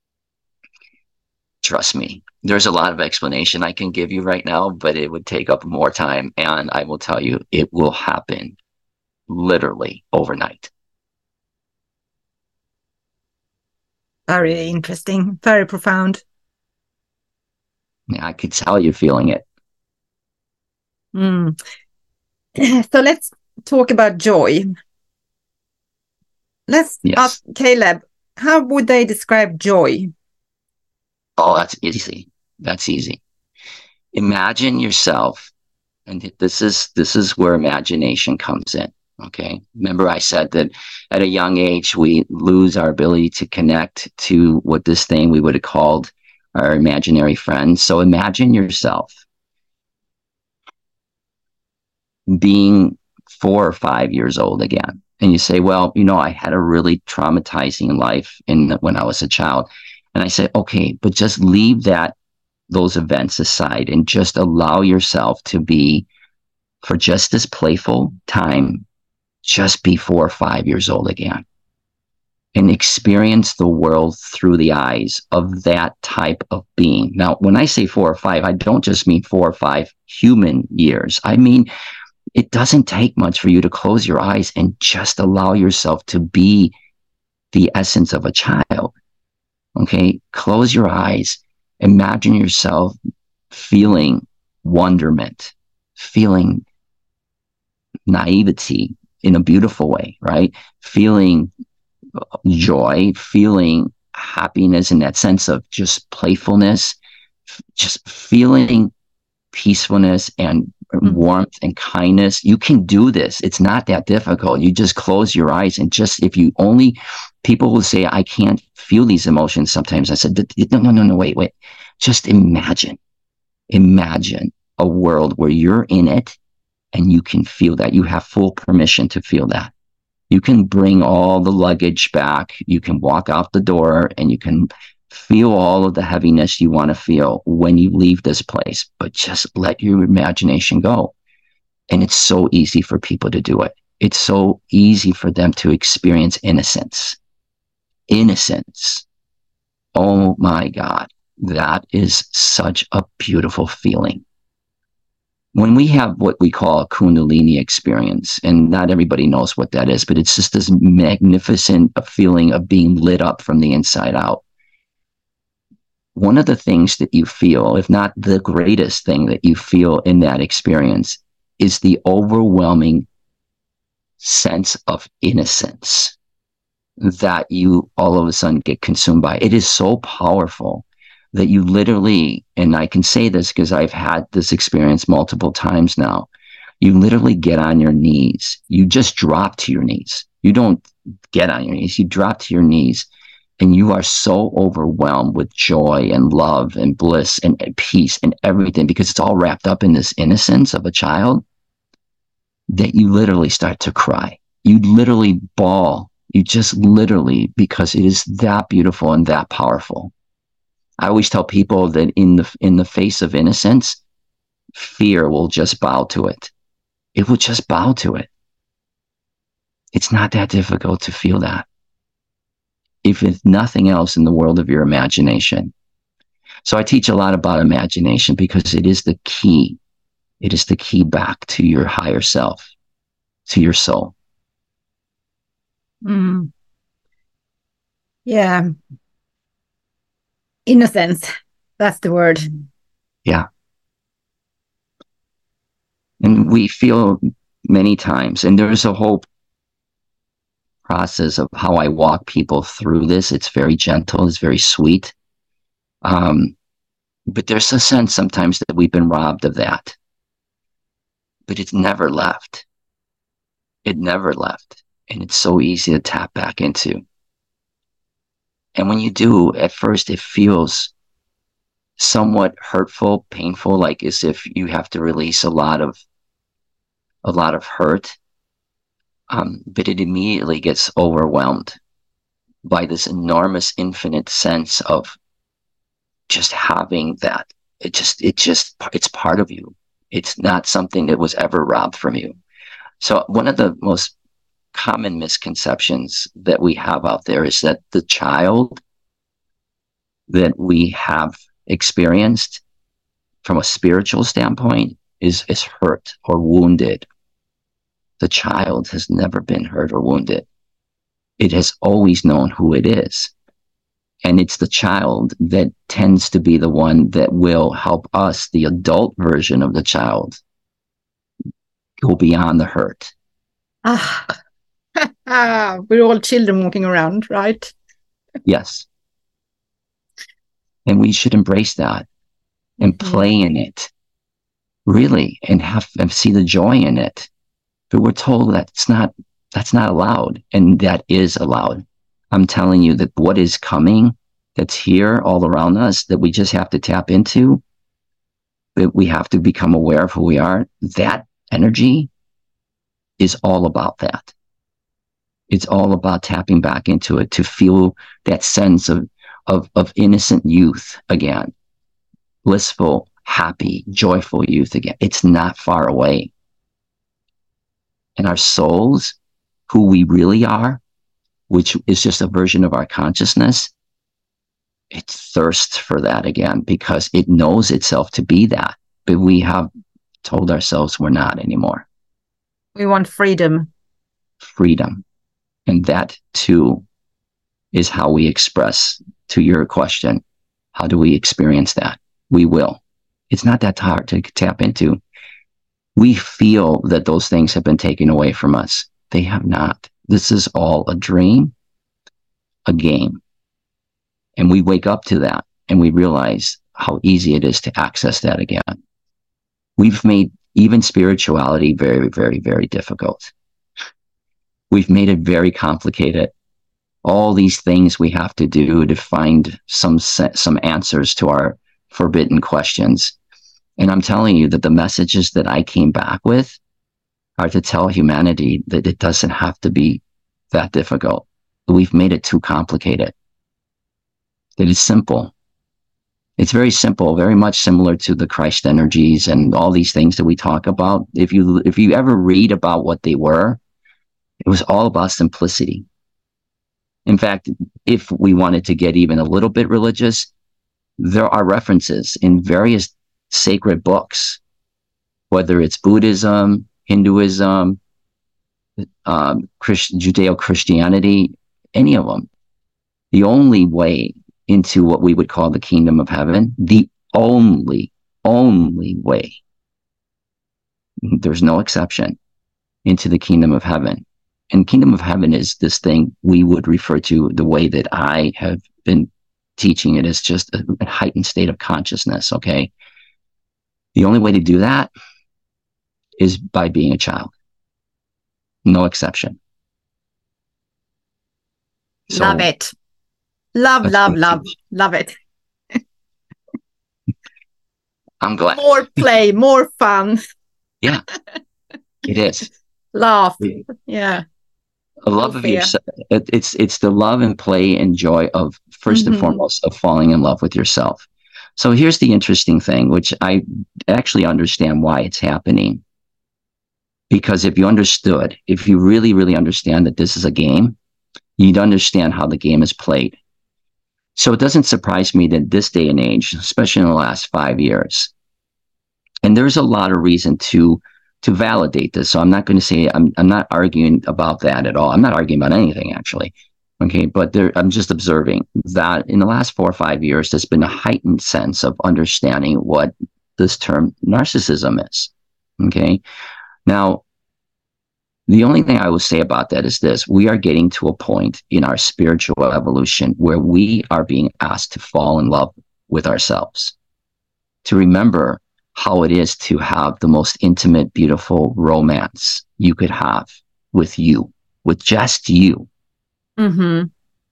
Trust me, there's a lot of explanation I can give you right now, but it would take up more time. And I will tell you, it will happen literally overnight. Very interesting, very profound. Yeah, I could tell you're feeling it. So let's talk about joy. Let's ask Caleb, how would they describe joy? Oh, that's easy. That's easy. Imagine yourself, and this is where imagination comes in. Okay. Remember I said that at a young age, we lose our ability to connect to what this thing we would have called our imaginary friends. So imagine yourself being 4 or 5 years old again. And you say, well, I had a really traumatizing life when I was a child. And I said, okay, but just leave those events aside and just allow yourself to be, for just this playful time, just be 4 or 5 years old again and experience the world through the eyes of that type of being. Now, when I say 4 or 5, I don't just mean 4 or 5 human years. I mean, it doesn't take much for you to close your eyes and just allow yourself to be the essence of a child. Okay, close your eyes. Imagine yourself feeling wonderment, feeling naivety in a beautiful way, right? Feeling joy, feeling happiness in that sense of just playfulness, just feeling peacefulness and warmth and kindness. You can do this. It's not that difficult. You just close your eyes and just, if you only People will say, I can't feel these emotions sometimes. I said, no, wait. Just imagine a world where you're in it and you can feel that. You have full permission to feel that. You can bring all the luggage back. You can walk out the door and you can feel all of the heaviness you want to feel when you leave this place, but just let your imagination go. And it's so easy for people to do it. It's so easy for them to experience innocence. Innocence. Oh my God. That is such a beautiful feeling. When we have what we call a Kundalini experience, and not everybody knows what that is, but it's just this magnificent feeling of being lit up from the inside out. One of the things that you feel, if not the greatest thing that you feel in that experience, is the overwhelming sense of innocence that you all of a sudden get consumed by. It is so powerful that you literally, and I can say this because I've had this experience multiple times now, you literally get on your knees. You just drop to your knees. You don't get on your knees. You drop to your knees, and you are so overwhelmed with joy and love and bliss and peace and everything, because it's all wrapped up in this innocence of a child, that you literally start to cry. You literally bawl. You just literally, because it is that beautiful and that powerful. I always tell people that in the face of innocence, fear will just bow to it. It will just bow to it. It's not that difficult to feel that, if it's nothing else in the world of your imagination. So I teach a lot about imagination because it is the key. It is the key back to your higher self, to your soul. Mm. Yeah. Innocence. That's the word. Yeah. And we feel many times, and there's a whole process of how I walk people through this. It's very gentle. It's very sweet. But there's a sense sometimes that we've been robbed of that. But it's never left. It never left. And it's so easy to tap back into. And when you do, at first it feels somewhat hurtful, painful, like as if you have to release a lot of hurt. But it immediately gets overwhelmed by this enormous, infinite sense of just having that. It's part of you. It's not something that was ever robbed from you. So one of the most common misconceptions that we have out there is that the child that we have experienced from a spiritual standpoint is hurt or wounded. The child has never been hurt or wounded. It has always known who it is. And it's the child that tends to be the one that will help us, the adult version of the child, go beyond the hurt. We're all children walking around, right? Yes. And we should embrace that and play in it, really, and see the joy in it. But we're told that that's not allowed, and that is allowed. I'm telling you that what is coming, that's here all around us, that we just have to tap into, that we have to become aware of who we are, that energy is all about that. It's all about tapping back into it to feel that sense of innocent youth again, blissful, happy, joyful youth again. It's not far away. And our souls, who we really are, which is just a version of our consciousness, it thirsts for that again because it knows itself to be that. But we have told ourselves we're not anymore. We want freedom. Freedom. And that too is how we express, to your question, how do we experience that? We will. It's not that hard to tap into. We feel that those things have been taken away from us. They have not. This is all a dream, a game. And we wake up to that and we realize how easy it is to access that again. We've made even spirituality very, very, very difficult. We've made it very complicated. all these things we have to do to find some answers to our forbidden questions. And I'm telling you that the messages that I came back with are to tell humanity that it doesn't have to be that difficult. We've made it too complicated. That it's simple. It's very simple, very much similar to the Christ energies and all these things that we talk about. If you ever read about what they were, it was all about simplicity. In fact, if we wanted to get even a little bit religious, there are references in various sacred books, whether it's Buddhism, Hinduism, Judeo-Christianity, any of them. The only way into what we would call the kingdom of heaven, the only way, there's no exception, into the kingdom of heaven. And kingdom of heaven is this thing we would refer to, the way that I have been teaching it, is just a heightened state of consciousness, okay? The only way to do that is by being a child. No exception. So, love it. Love it. I'm glad. More play, more fun. Yeah, it is. Laugh. Yeah. A love of yourself. It's the love and play and joy of, first and foremost, of falling in love with yourself. So here's the interesting thing, which I actually understand why it's happening. Because if you really, really understand that this is a game, you'd understand how the game is played. So it doesn't surprise me that this day and age, especially in the last 5 years, and there's a lot of reason to validate this. So I'm not going to say, I'm not arguing about that at all. I'm not arguing about anything, actually. Okay, but I'm just observing that in the last 4 or 5 years, there's been a heightened sense of understanding what this term narcissism is. Okay, now, the only thing I will say about that is this: we are getting to a point in our spiritual evolution where we are being asked to fall in love with ourselves, to remember how it is to have the most intimate, beautiful romance you could have with you, with just you. Mm-hmm.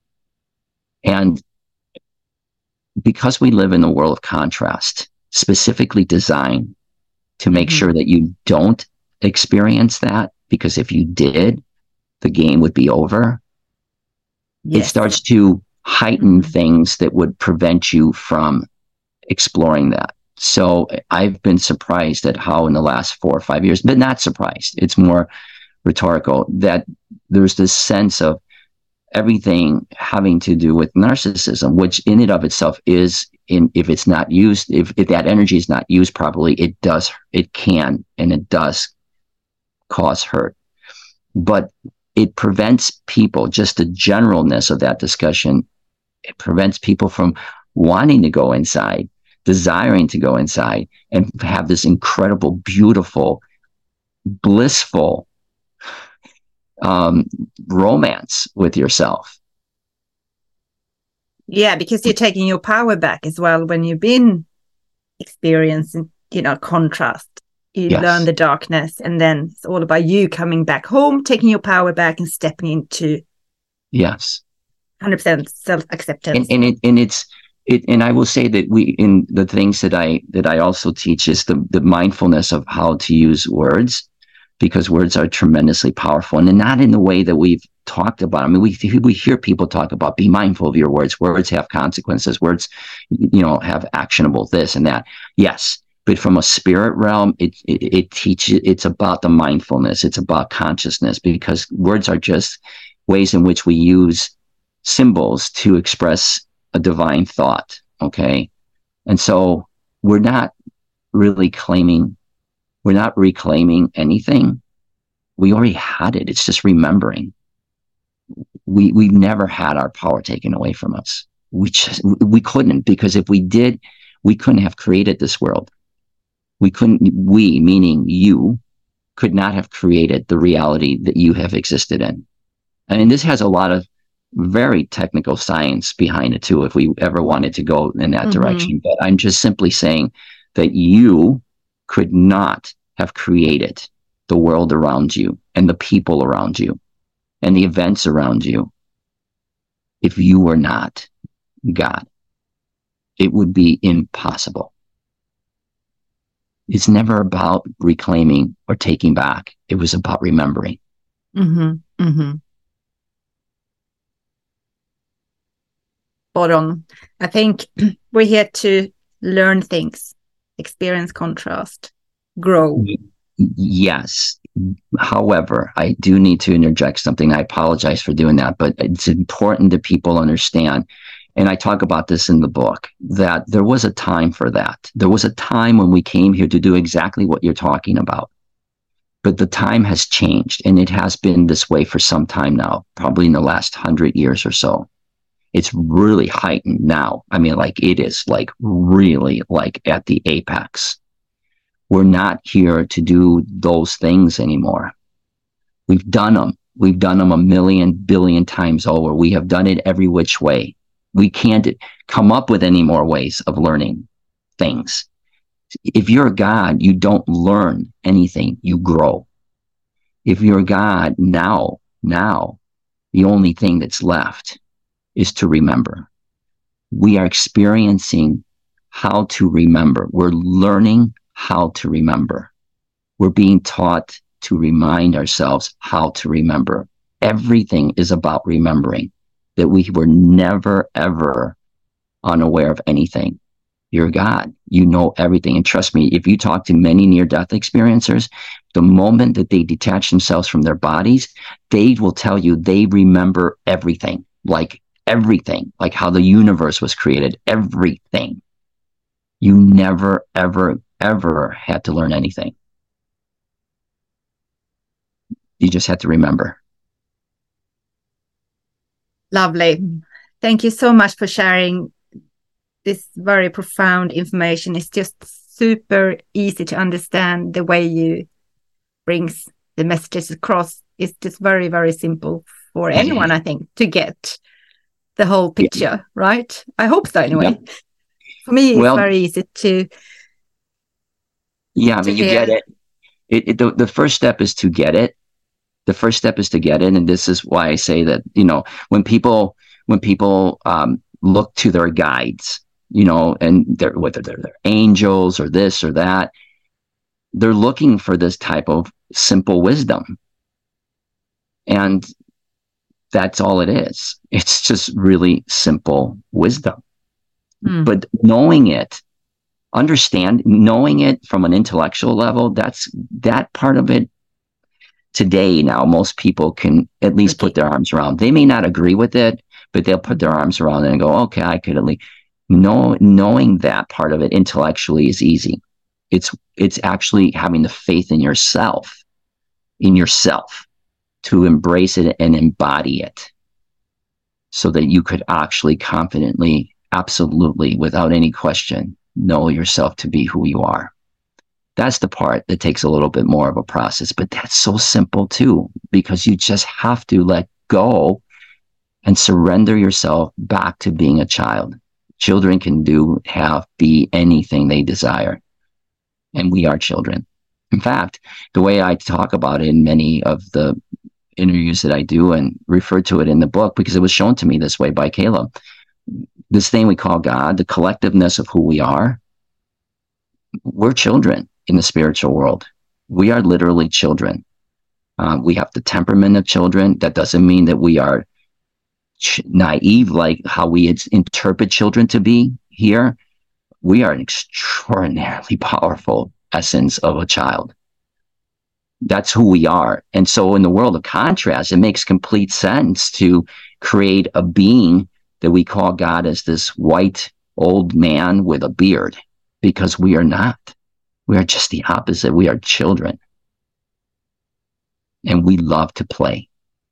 And because we live in a world of contrast, specifically designed to make sure that you don't experience that, because if you did, the game would be over. Yes. It starts to heighten things that would prevent you from exploring that. So I've been surprised at how in the last 4 or 5 years, but not surprised, it's more rhetorical, that there's this sense of everything having to do with narcissism, which in and of itself is, if it's not used, if that energy is not used properly, it can cause hurt. But it prevents people, just the generalness of that discussion, it prevents people from wanting to go inside, desiring to go inside and have this incredible, beautiful, blissful romance with yourself. Yeah, because you're taking your power back as well when you've been experiencing, contrast. You learn the darkness, and then it's all about you coming back home, taking your power back, and stepping into 100% self-acceptance. And I will say that in the things that I also teach is the mindfulness of how to use words, because words are tremendously powerful, and not in the way that we've talked about. I mean, we hear people talk about, be mindful of your words. Words have consequences. Words, have actionable this and that. Yes. But from a spirit realm, it teaches, it's about the mindfulness. It's about consciousness, because words are just ways in which we use symbols to express a divine thought. Okay. And so we're not reclaiming anything. We already had it. It's just remembering. We've never had our power taken away from us. We couldn't, because if we did, we couldn't have created this world. We, meaning you, could not have created the reality that you have existed in. And this has a lot of very technical science behind it too, if we ever wanted to go in that direction. But I'm just simply saying that you could not have created the world around you and the people around you and the events around you if you were not God. It would be impossible. It's never about reclaiming or taking back. It was about remembering. Mm-hmm. Mm-hmm. Spot on. I think we're here to learn things, experience contrast, grow. Yes. However, I do need to interject something. I apologize for doing that, but it's important that people understand, and I talk about this in the book, that there was a time for that. There was a time when we came here to do exactly what you're talking about. But the time has changed, and it has been this way for some time now, probably in the last 100 years or so. It's really heightened now. I mean, like, it is like really like at the apex. We're not here to do those things anymore. We've done them. We've done them a million, billion times over. We have done it every which way. We can't come up with any more ways of learning things. If you're a God, you don't learn anything, you grow. If you're a God now, the only thing that's left is to remember. We are experiencing how to remember. We're learning how to remember. We're being taught to remind ourselves how to remember. Everything is about remembering, that we were never, ever unaware of anything. You're God. You know everything. And trust me, if you talk to many near-death experiencers, the moment that they detach themselves from their bodies, they will tell you they remember everything, like how the universe was created, everything. You never, ever, ever had to learn anything. You just had to remember. Lovely. Thank you so much for sharing this very profound information. It's just super easy to understand. The way you brings the messages across is just very, very simple for anyone, I think, to get the whole picture, right? I hope so, anyway. Yeah. For me, it's very easy to... Yeah, I mean, you get it. The first step is to get it. The first step is to get it. And this is why I say that, you know, when people look to their guides, you know, and whether they're angels or this or that, they're looking for this type of simple wisdom. And that's all it is. It's just really simple wisdom. But knowing it, knowing it from an intellectual level, that part of it today now, most people can at least put their arms around. They may not agree with it, but they'll put their arms around it and go, okay, I could at least knowing that part of it intellectually is easy. It's actually having the faith in yourself to embrace it and embody it so that you could actually confidently, absolutely, without any question, know yourself to be who you are. That's the part that takes a little bit more of a process, but that's so simple too, because you just have to let go and surrender yourself back to being a child. Children can be anything they desire. And we are children. In fact, the way I talk about it in many of the interviews that I do and refer to it in the book, because it was shown to me this way by Caleb, this thing we call God, the collectiveness of who we are, we're children in the spiritual world. We are literally children. We have the temperament of children. That doesn't mean that we are naive, like how we interpret children to be here. We are an extraordinarily powerful essence of a child. That's who we are. And so in the world of contrast, it makes complete sense to create a being that we call God as this white old man with a beard, because we are not. We are just the opposite. We are children. And we love to play.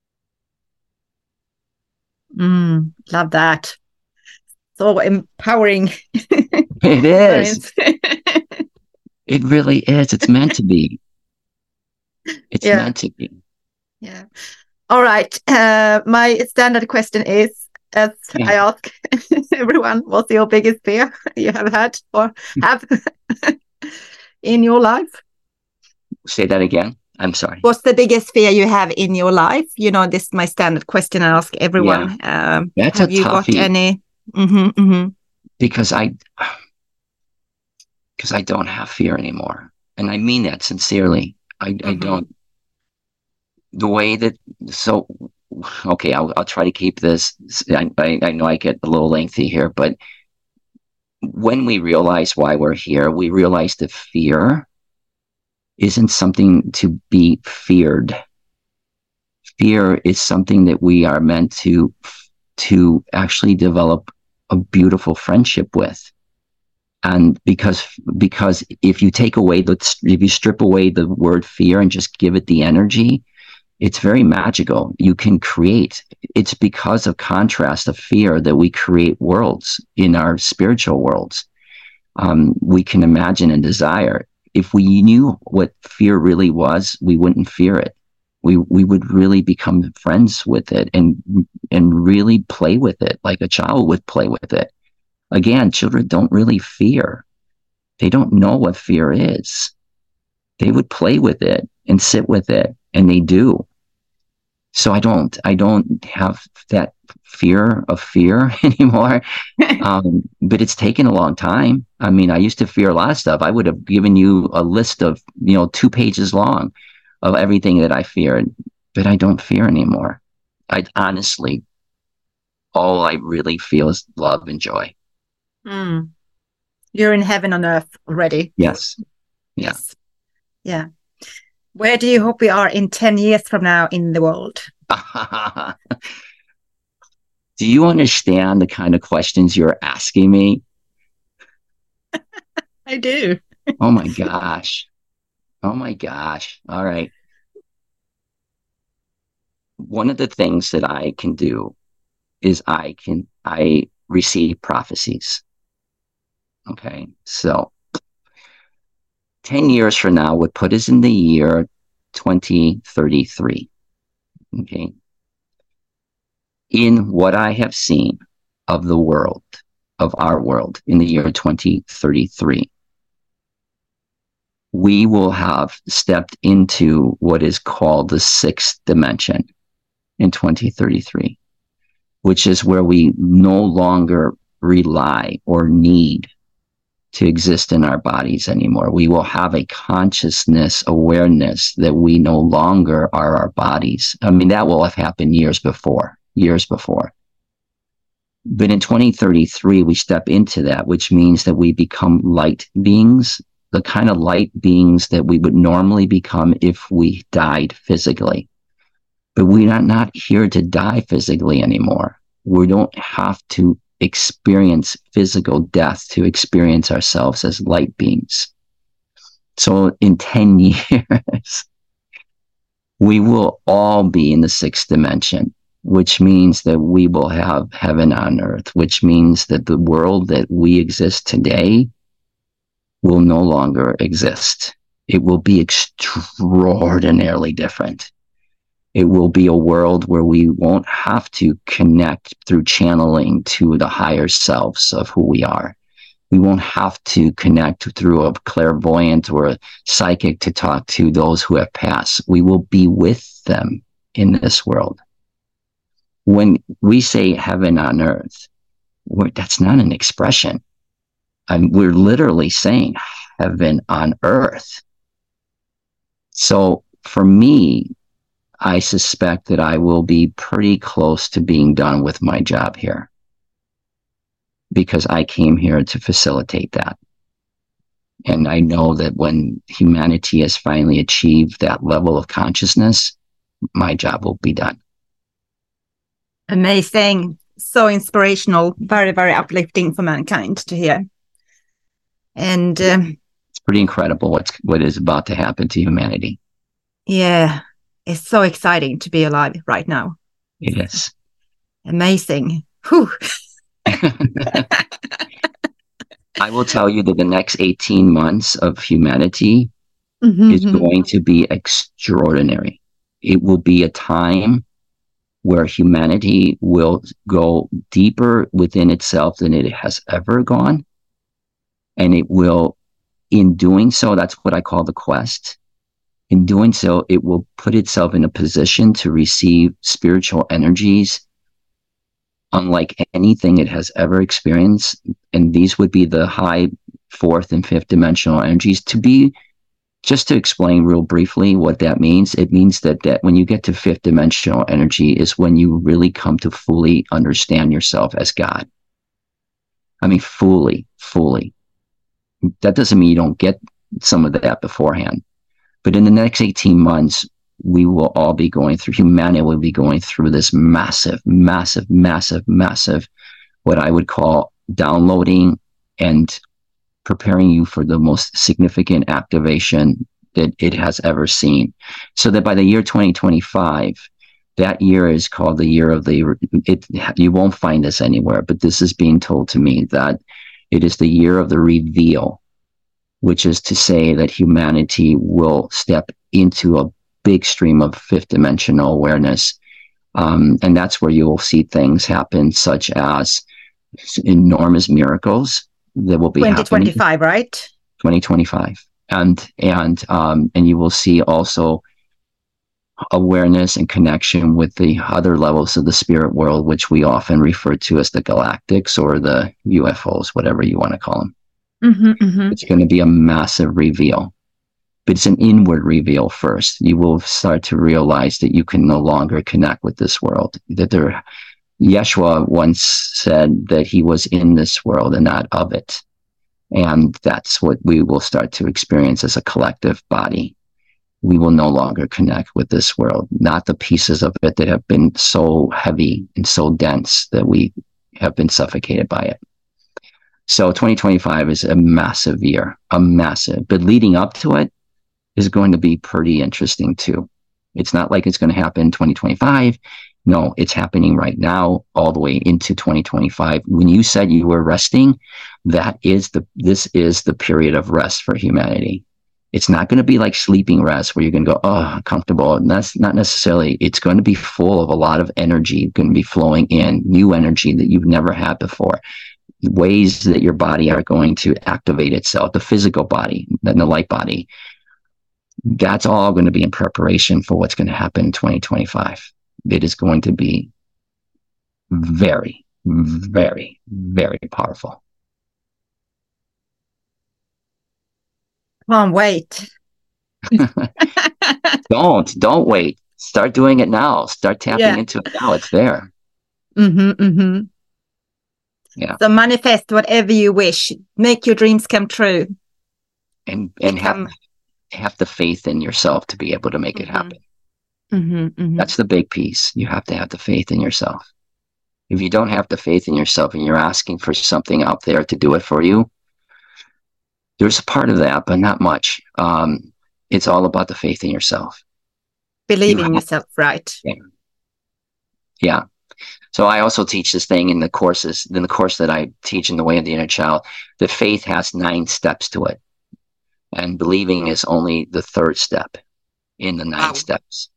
Love that. So empowering. It is. It really is. It's meant to be. It's meant to be. Yeah. All right. My standard question is, as I ask everyone, what's your biggest fear you have had or have in your life? Say that again. I'm sorry. What's the biggest fear you have in your life? You know, this is my standard question I ask everyone. Yeah. That's have a you toughie. got any? Mm-hmm, mm-hmm. Because I don't have fear anymore. And I mean that sincerely. I don't. The way that, so, okay, I'll try to keep this. I know I get a little lengthy here, but when we realize why we're here, we realize that fear isn't something to be feared. Fear is something that we are meant to actually develop a beautiful friendship with. And because if you if you strip away the word fear and just give it the energy, it's very magical. You can create. It's because of contrast of fear that we create worlds in our spiritual worlds. We can imagine and desire. If we knew what fear really was, we wouldn't fear it. We would really become friends with it and really play with it like a child would play with it. Again, children don't really fear. They don't know what fear is. They would play with it and sit with it, and they do. So I don't have that fear of fear anymore. But it's taken a long time. I mean, I used to fear a lot of stuff. I would have given you a list of, 2 pages long of everything that I feared, but I don't fear anymore. I honestly, all I really feel is love and joy. Mm. You're in heaven on earth already. Yes. Yeah. Yes. Yeah. Where do you hope we are in 10 years from now in the world? Do you understand the kind of questions you're asking me? I do. Oh my gosh. Oh my gosh. All right. One of the things that I can do is I receive prophecies. Okay. So 10 years from now would put us in the year 2033. Okay. In what I have seen of the world, of our world in the year 2033, we will have stepped into what is called the 6th dimension in 2033, which is where we no longer rely or need to exist in our bodies anymore. We will have a consciousness awareness that we no longer are our bodies. I mean, that will have happened years before. But in 2033, we step into that, which means that we become light beings, the kind of light beings that we would normally become if we died physically. But we are not here to die physically anymore. We don't have to experience physical death to experience ourselves as light beings. So in 10 years, we will all be in the 6th dimension, which means that we will have heaven on earth, which means that the world that we exist today will no longer exist. It will be extraordinarily different. It will be a world where we won't have to connect through channeling to the higher selves of who we are. We won't have to connect through a clairvoyant or a psychic to talk to those who have passed. We will be with them in this world. When we say heaven on earth, that's not an expression. We're literally saying heaven on earth. So for me, I suspect that I will be pretty close to being done with my job here, because I came here to facilitate that. And I know that when humanity has finally achieved that level of consciousness, my job will be done. Amazing. So inspirational. Very, very uplifting for mankind to hear. And it's pretty incredible what is about to happen to humanity. Yeah. It's so exciting to be alive right now. It is. Amazing. Whew. I will tell you that the next 18 months of humanity is going to be extraordinary. It will be a time where humanity will go deeper within itself than it has ever gone. And it will, in doing so, that's what I call the quest. In doing so, it will put itself in a position to receive spiritual energies unlike anything it has ever experienced. And these would be the high fourth and fifth dimensional energies. Just to explain real briefly what that means, it means that when you get to fifth dimensional energy is when you really come to fully understand yourself as God. I mean, fully. That doesn't mean you don't get some of that beforehand. But in the next 18 months, humanity will be going through this massive, what I would call downloading and preparing you for the most significant activation that it has ever seen. So that by the year 2025, that year is called the year of you won't find this anywhere, but this is being told to me that it is the year of the reveal, which is to say that humanity will step into a big stream of fifth dimensional awareness. And that's where you will see things happen, such as enormous miracles that will be 2025, happening. right? 2025. And you will see also awareness and connection with the other levels of the spirit world, which we often refer to as the galactics or the UFOs, whatever you want to call them. It's going to be a massive reveal. But it's an inward reveal first. You will start to realize that you can no longer connect with this world. Yeshua once said that he was in this world and not of it. And that's what we will start to experience as a collective body. We will no longer connect with this world, not the pieces of it that have been so heavy and so dense that we have been suffocated by it. So 2025 is a massive year, but leading up to it is going to be pretty interesting too. It's not like it's going to happen in 2025. No, it's happening right now, all the way into 2025. When you said you were resting, this is the period of rest for humanity. It's not going to be like sleeping rest where you're going to go, oh, comfortable. And that's not necessarily, it's going to be full of a lot of energy going to be flowing in, new energy that you've never had before. Ways that your body are going to activate itself, the physical body and the light body. That's all going to be in preparation for what's going to happen in 2025. It is going to be very, very, very powerful. Can't wait. Don't wait. Start doing it now. Start tapping into it now. It's there. Yeah. So manifest whatever you wish. Make your dreams come true. And have the faith in yourself to be able to make it happen. That's the big piece. You have to have the faith in yourself. If you don't have the faith in yourself and you're asking for something out there to do it for you, there's a part of that, but not much. It's all about the faith in yourself. Believing in yourself, right? Yeah. So I also teach this thing in the course that I teach in The Way of the Inner Child, that faith has 9 steps to it. And believing is only the 3rd step in the 9 steps.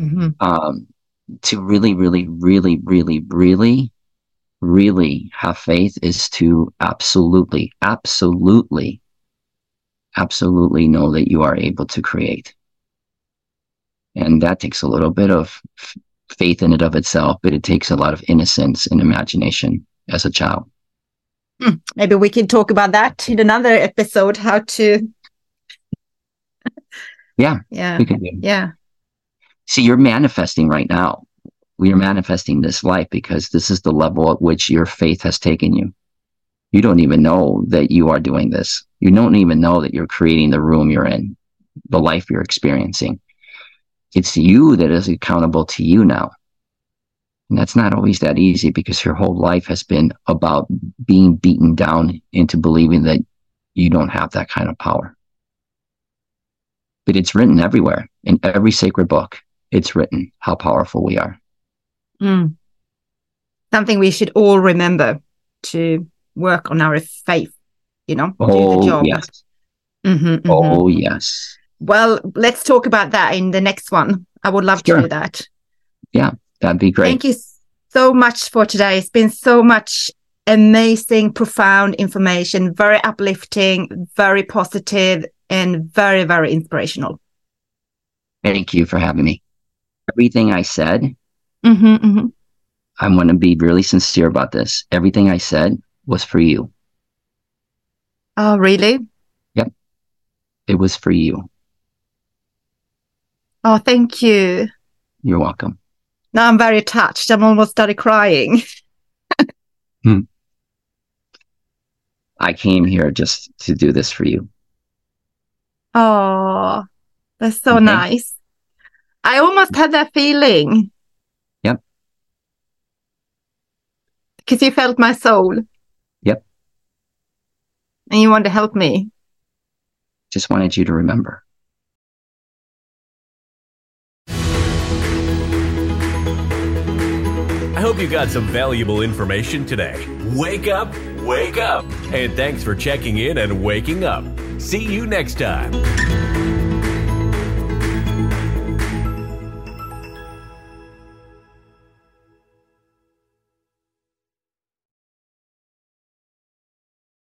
To really, really, really, really, really, really have faith is to absolutely, absolutely, absolutely know that you are able to create. And that takes a little bit of faith in it of itself, but it takes a lot of innocence and imagination as a child. Maybe we can talk about that in another episode, how to... Yeah. We can do. Yeah. See, you're manifesting right now. We are manifesting this life because this is the level at which your faith has taken you. You don't even know that you are doing this. You don't even know that you're creating the room you're in, the life you're experiencing. It's you that is accountable to you now. And that's not always that easy because your whole life has been about being beaten down into believing that you don't have that kind of power. But it's written everywhere. In every sacred book, it's written how powerful we are. Something we should all remember to work on our faith, do the job. Yes. Oh, yes. Well, let's talk about that in the next one. I would love to do that. Yeah, that'd be great. Thank you so much for today. It's been so much amazing, profound information, very uplifting, very positive, and very, very inspirational. Thank you for having me. Everything I said, Mm-hmm. I want to be really sincere about this. Everything I said was for you. Oh, really? Yep. It was for you. Oh, thank you. You're welcome. Now I'm very touched. I'm almost started crying. I came here just to do this for you. Oh, that's so Okay. nice. I almost had that feeling. Yep. Because you felt my soul. Yep. And you wanted to help me. Just wanted you to remember. I hope you got some valuable information today. Wake up, wake up. And thanks for checking in and waking up. See you next time.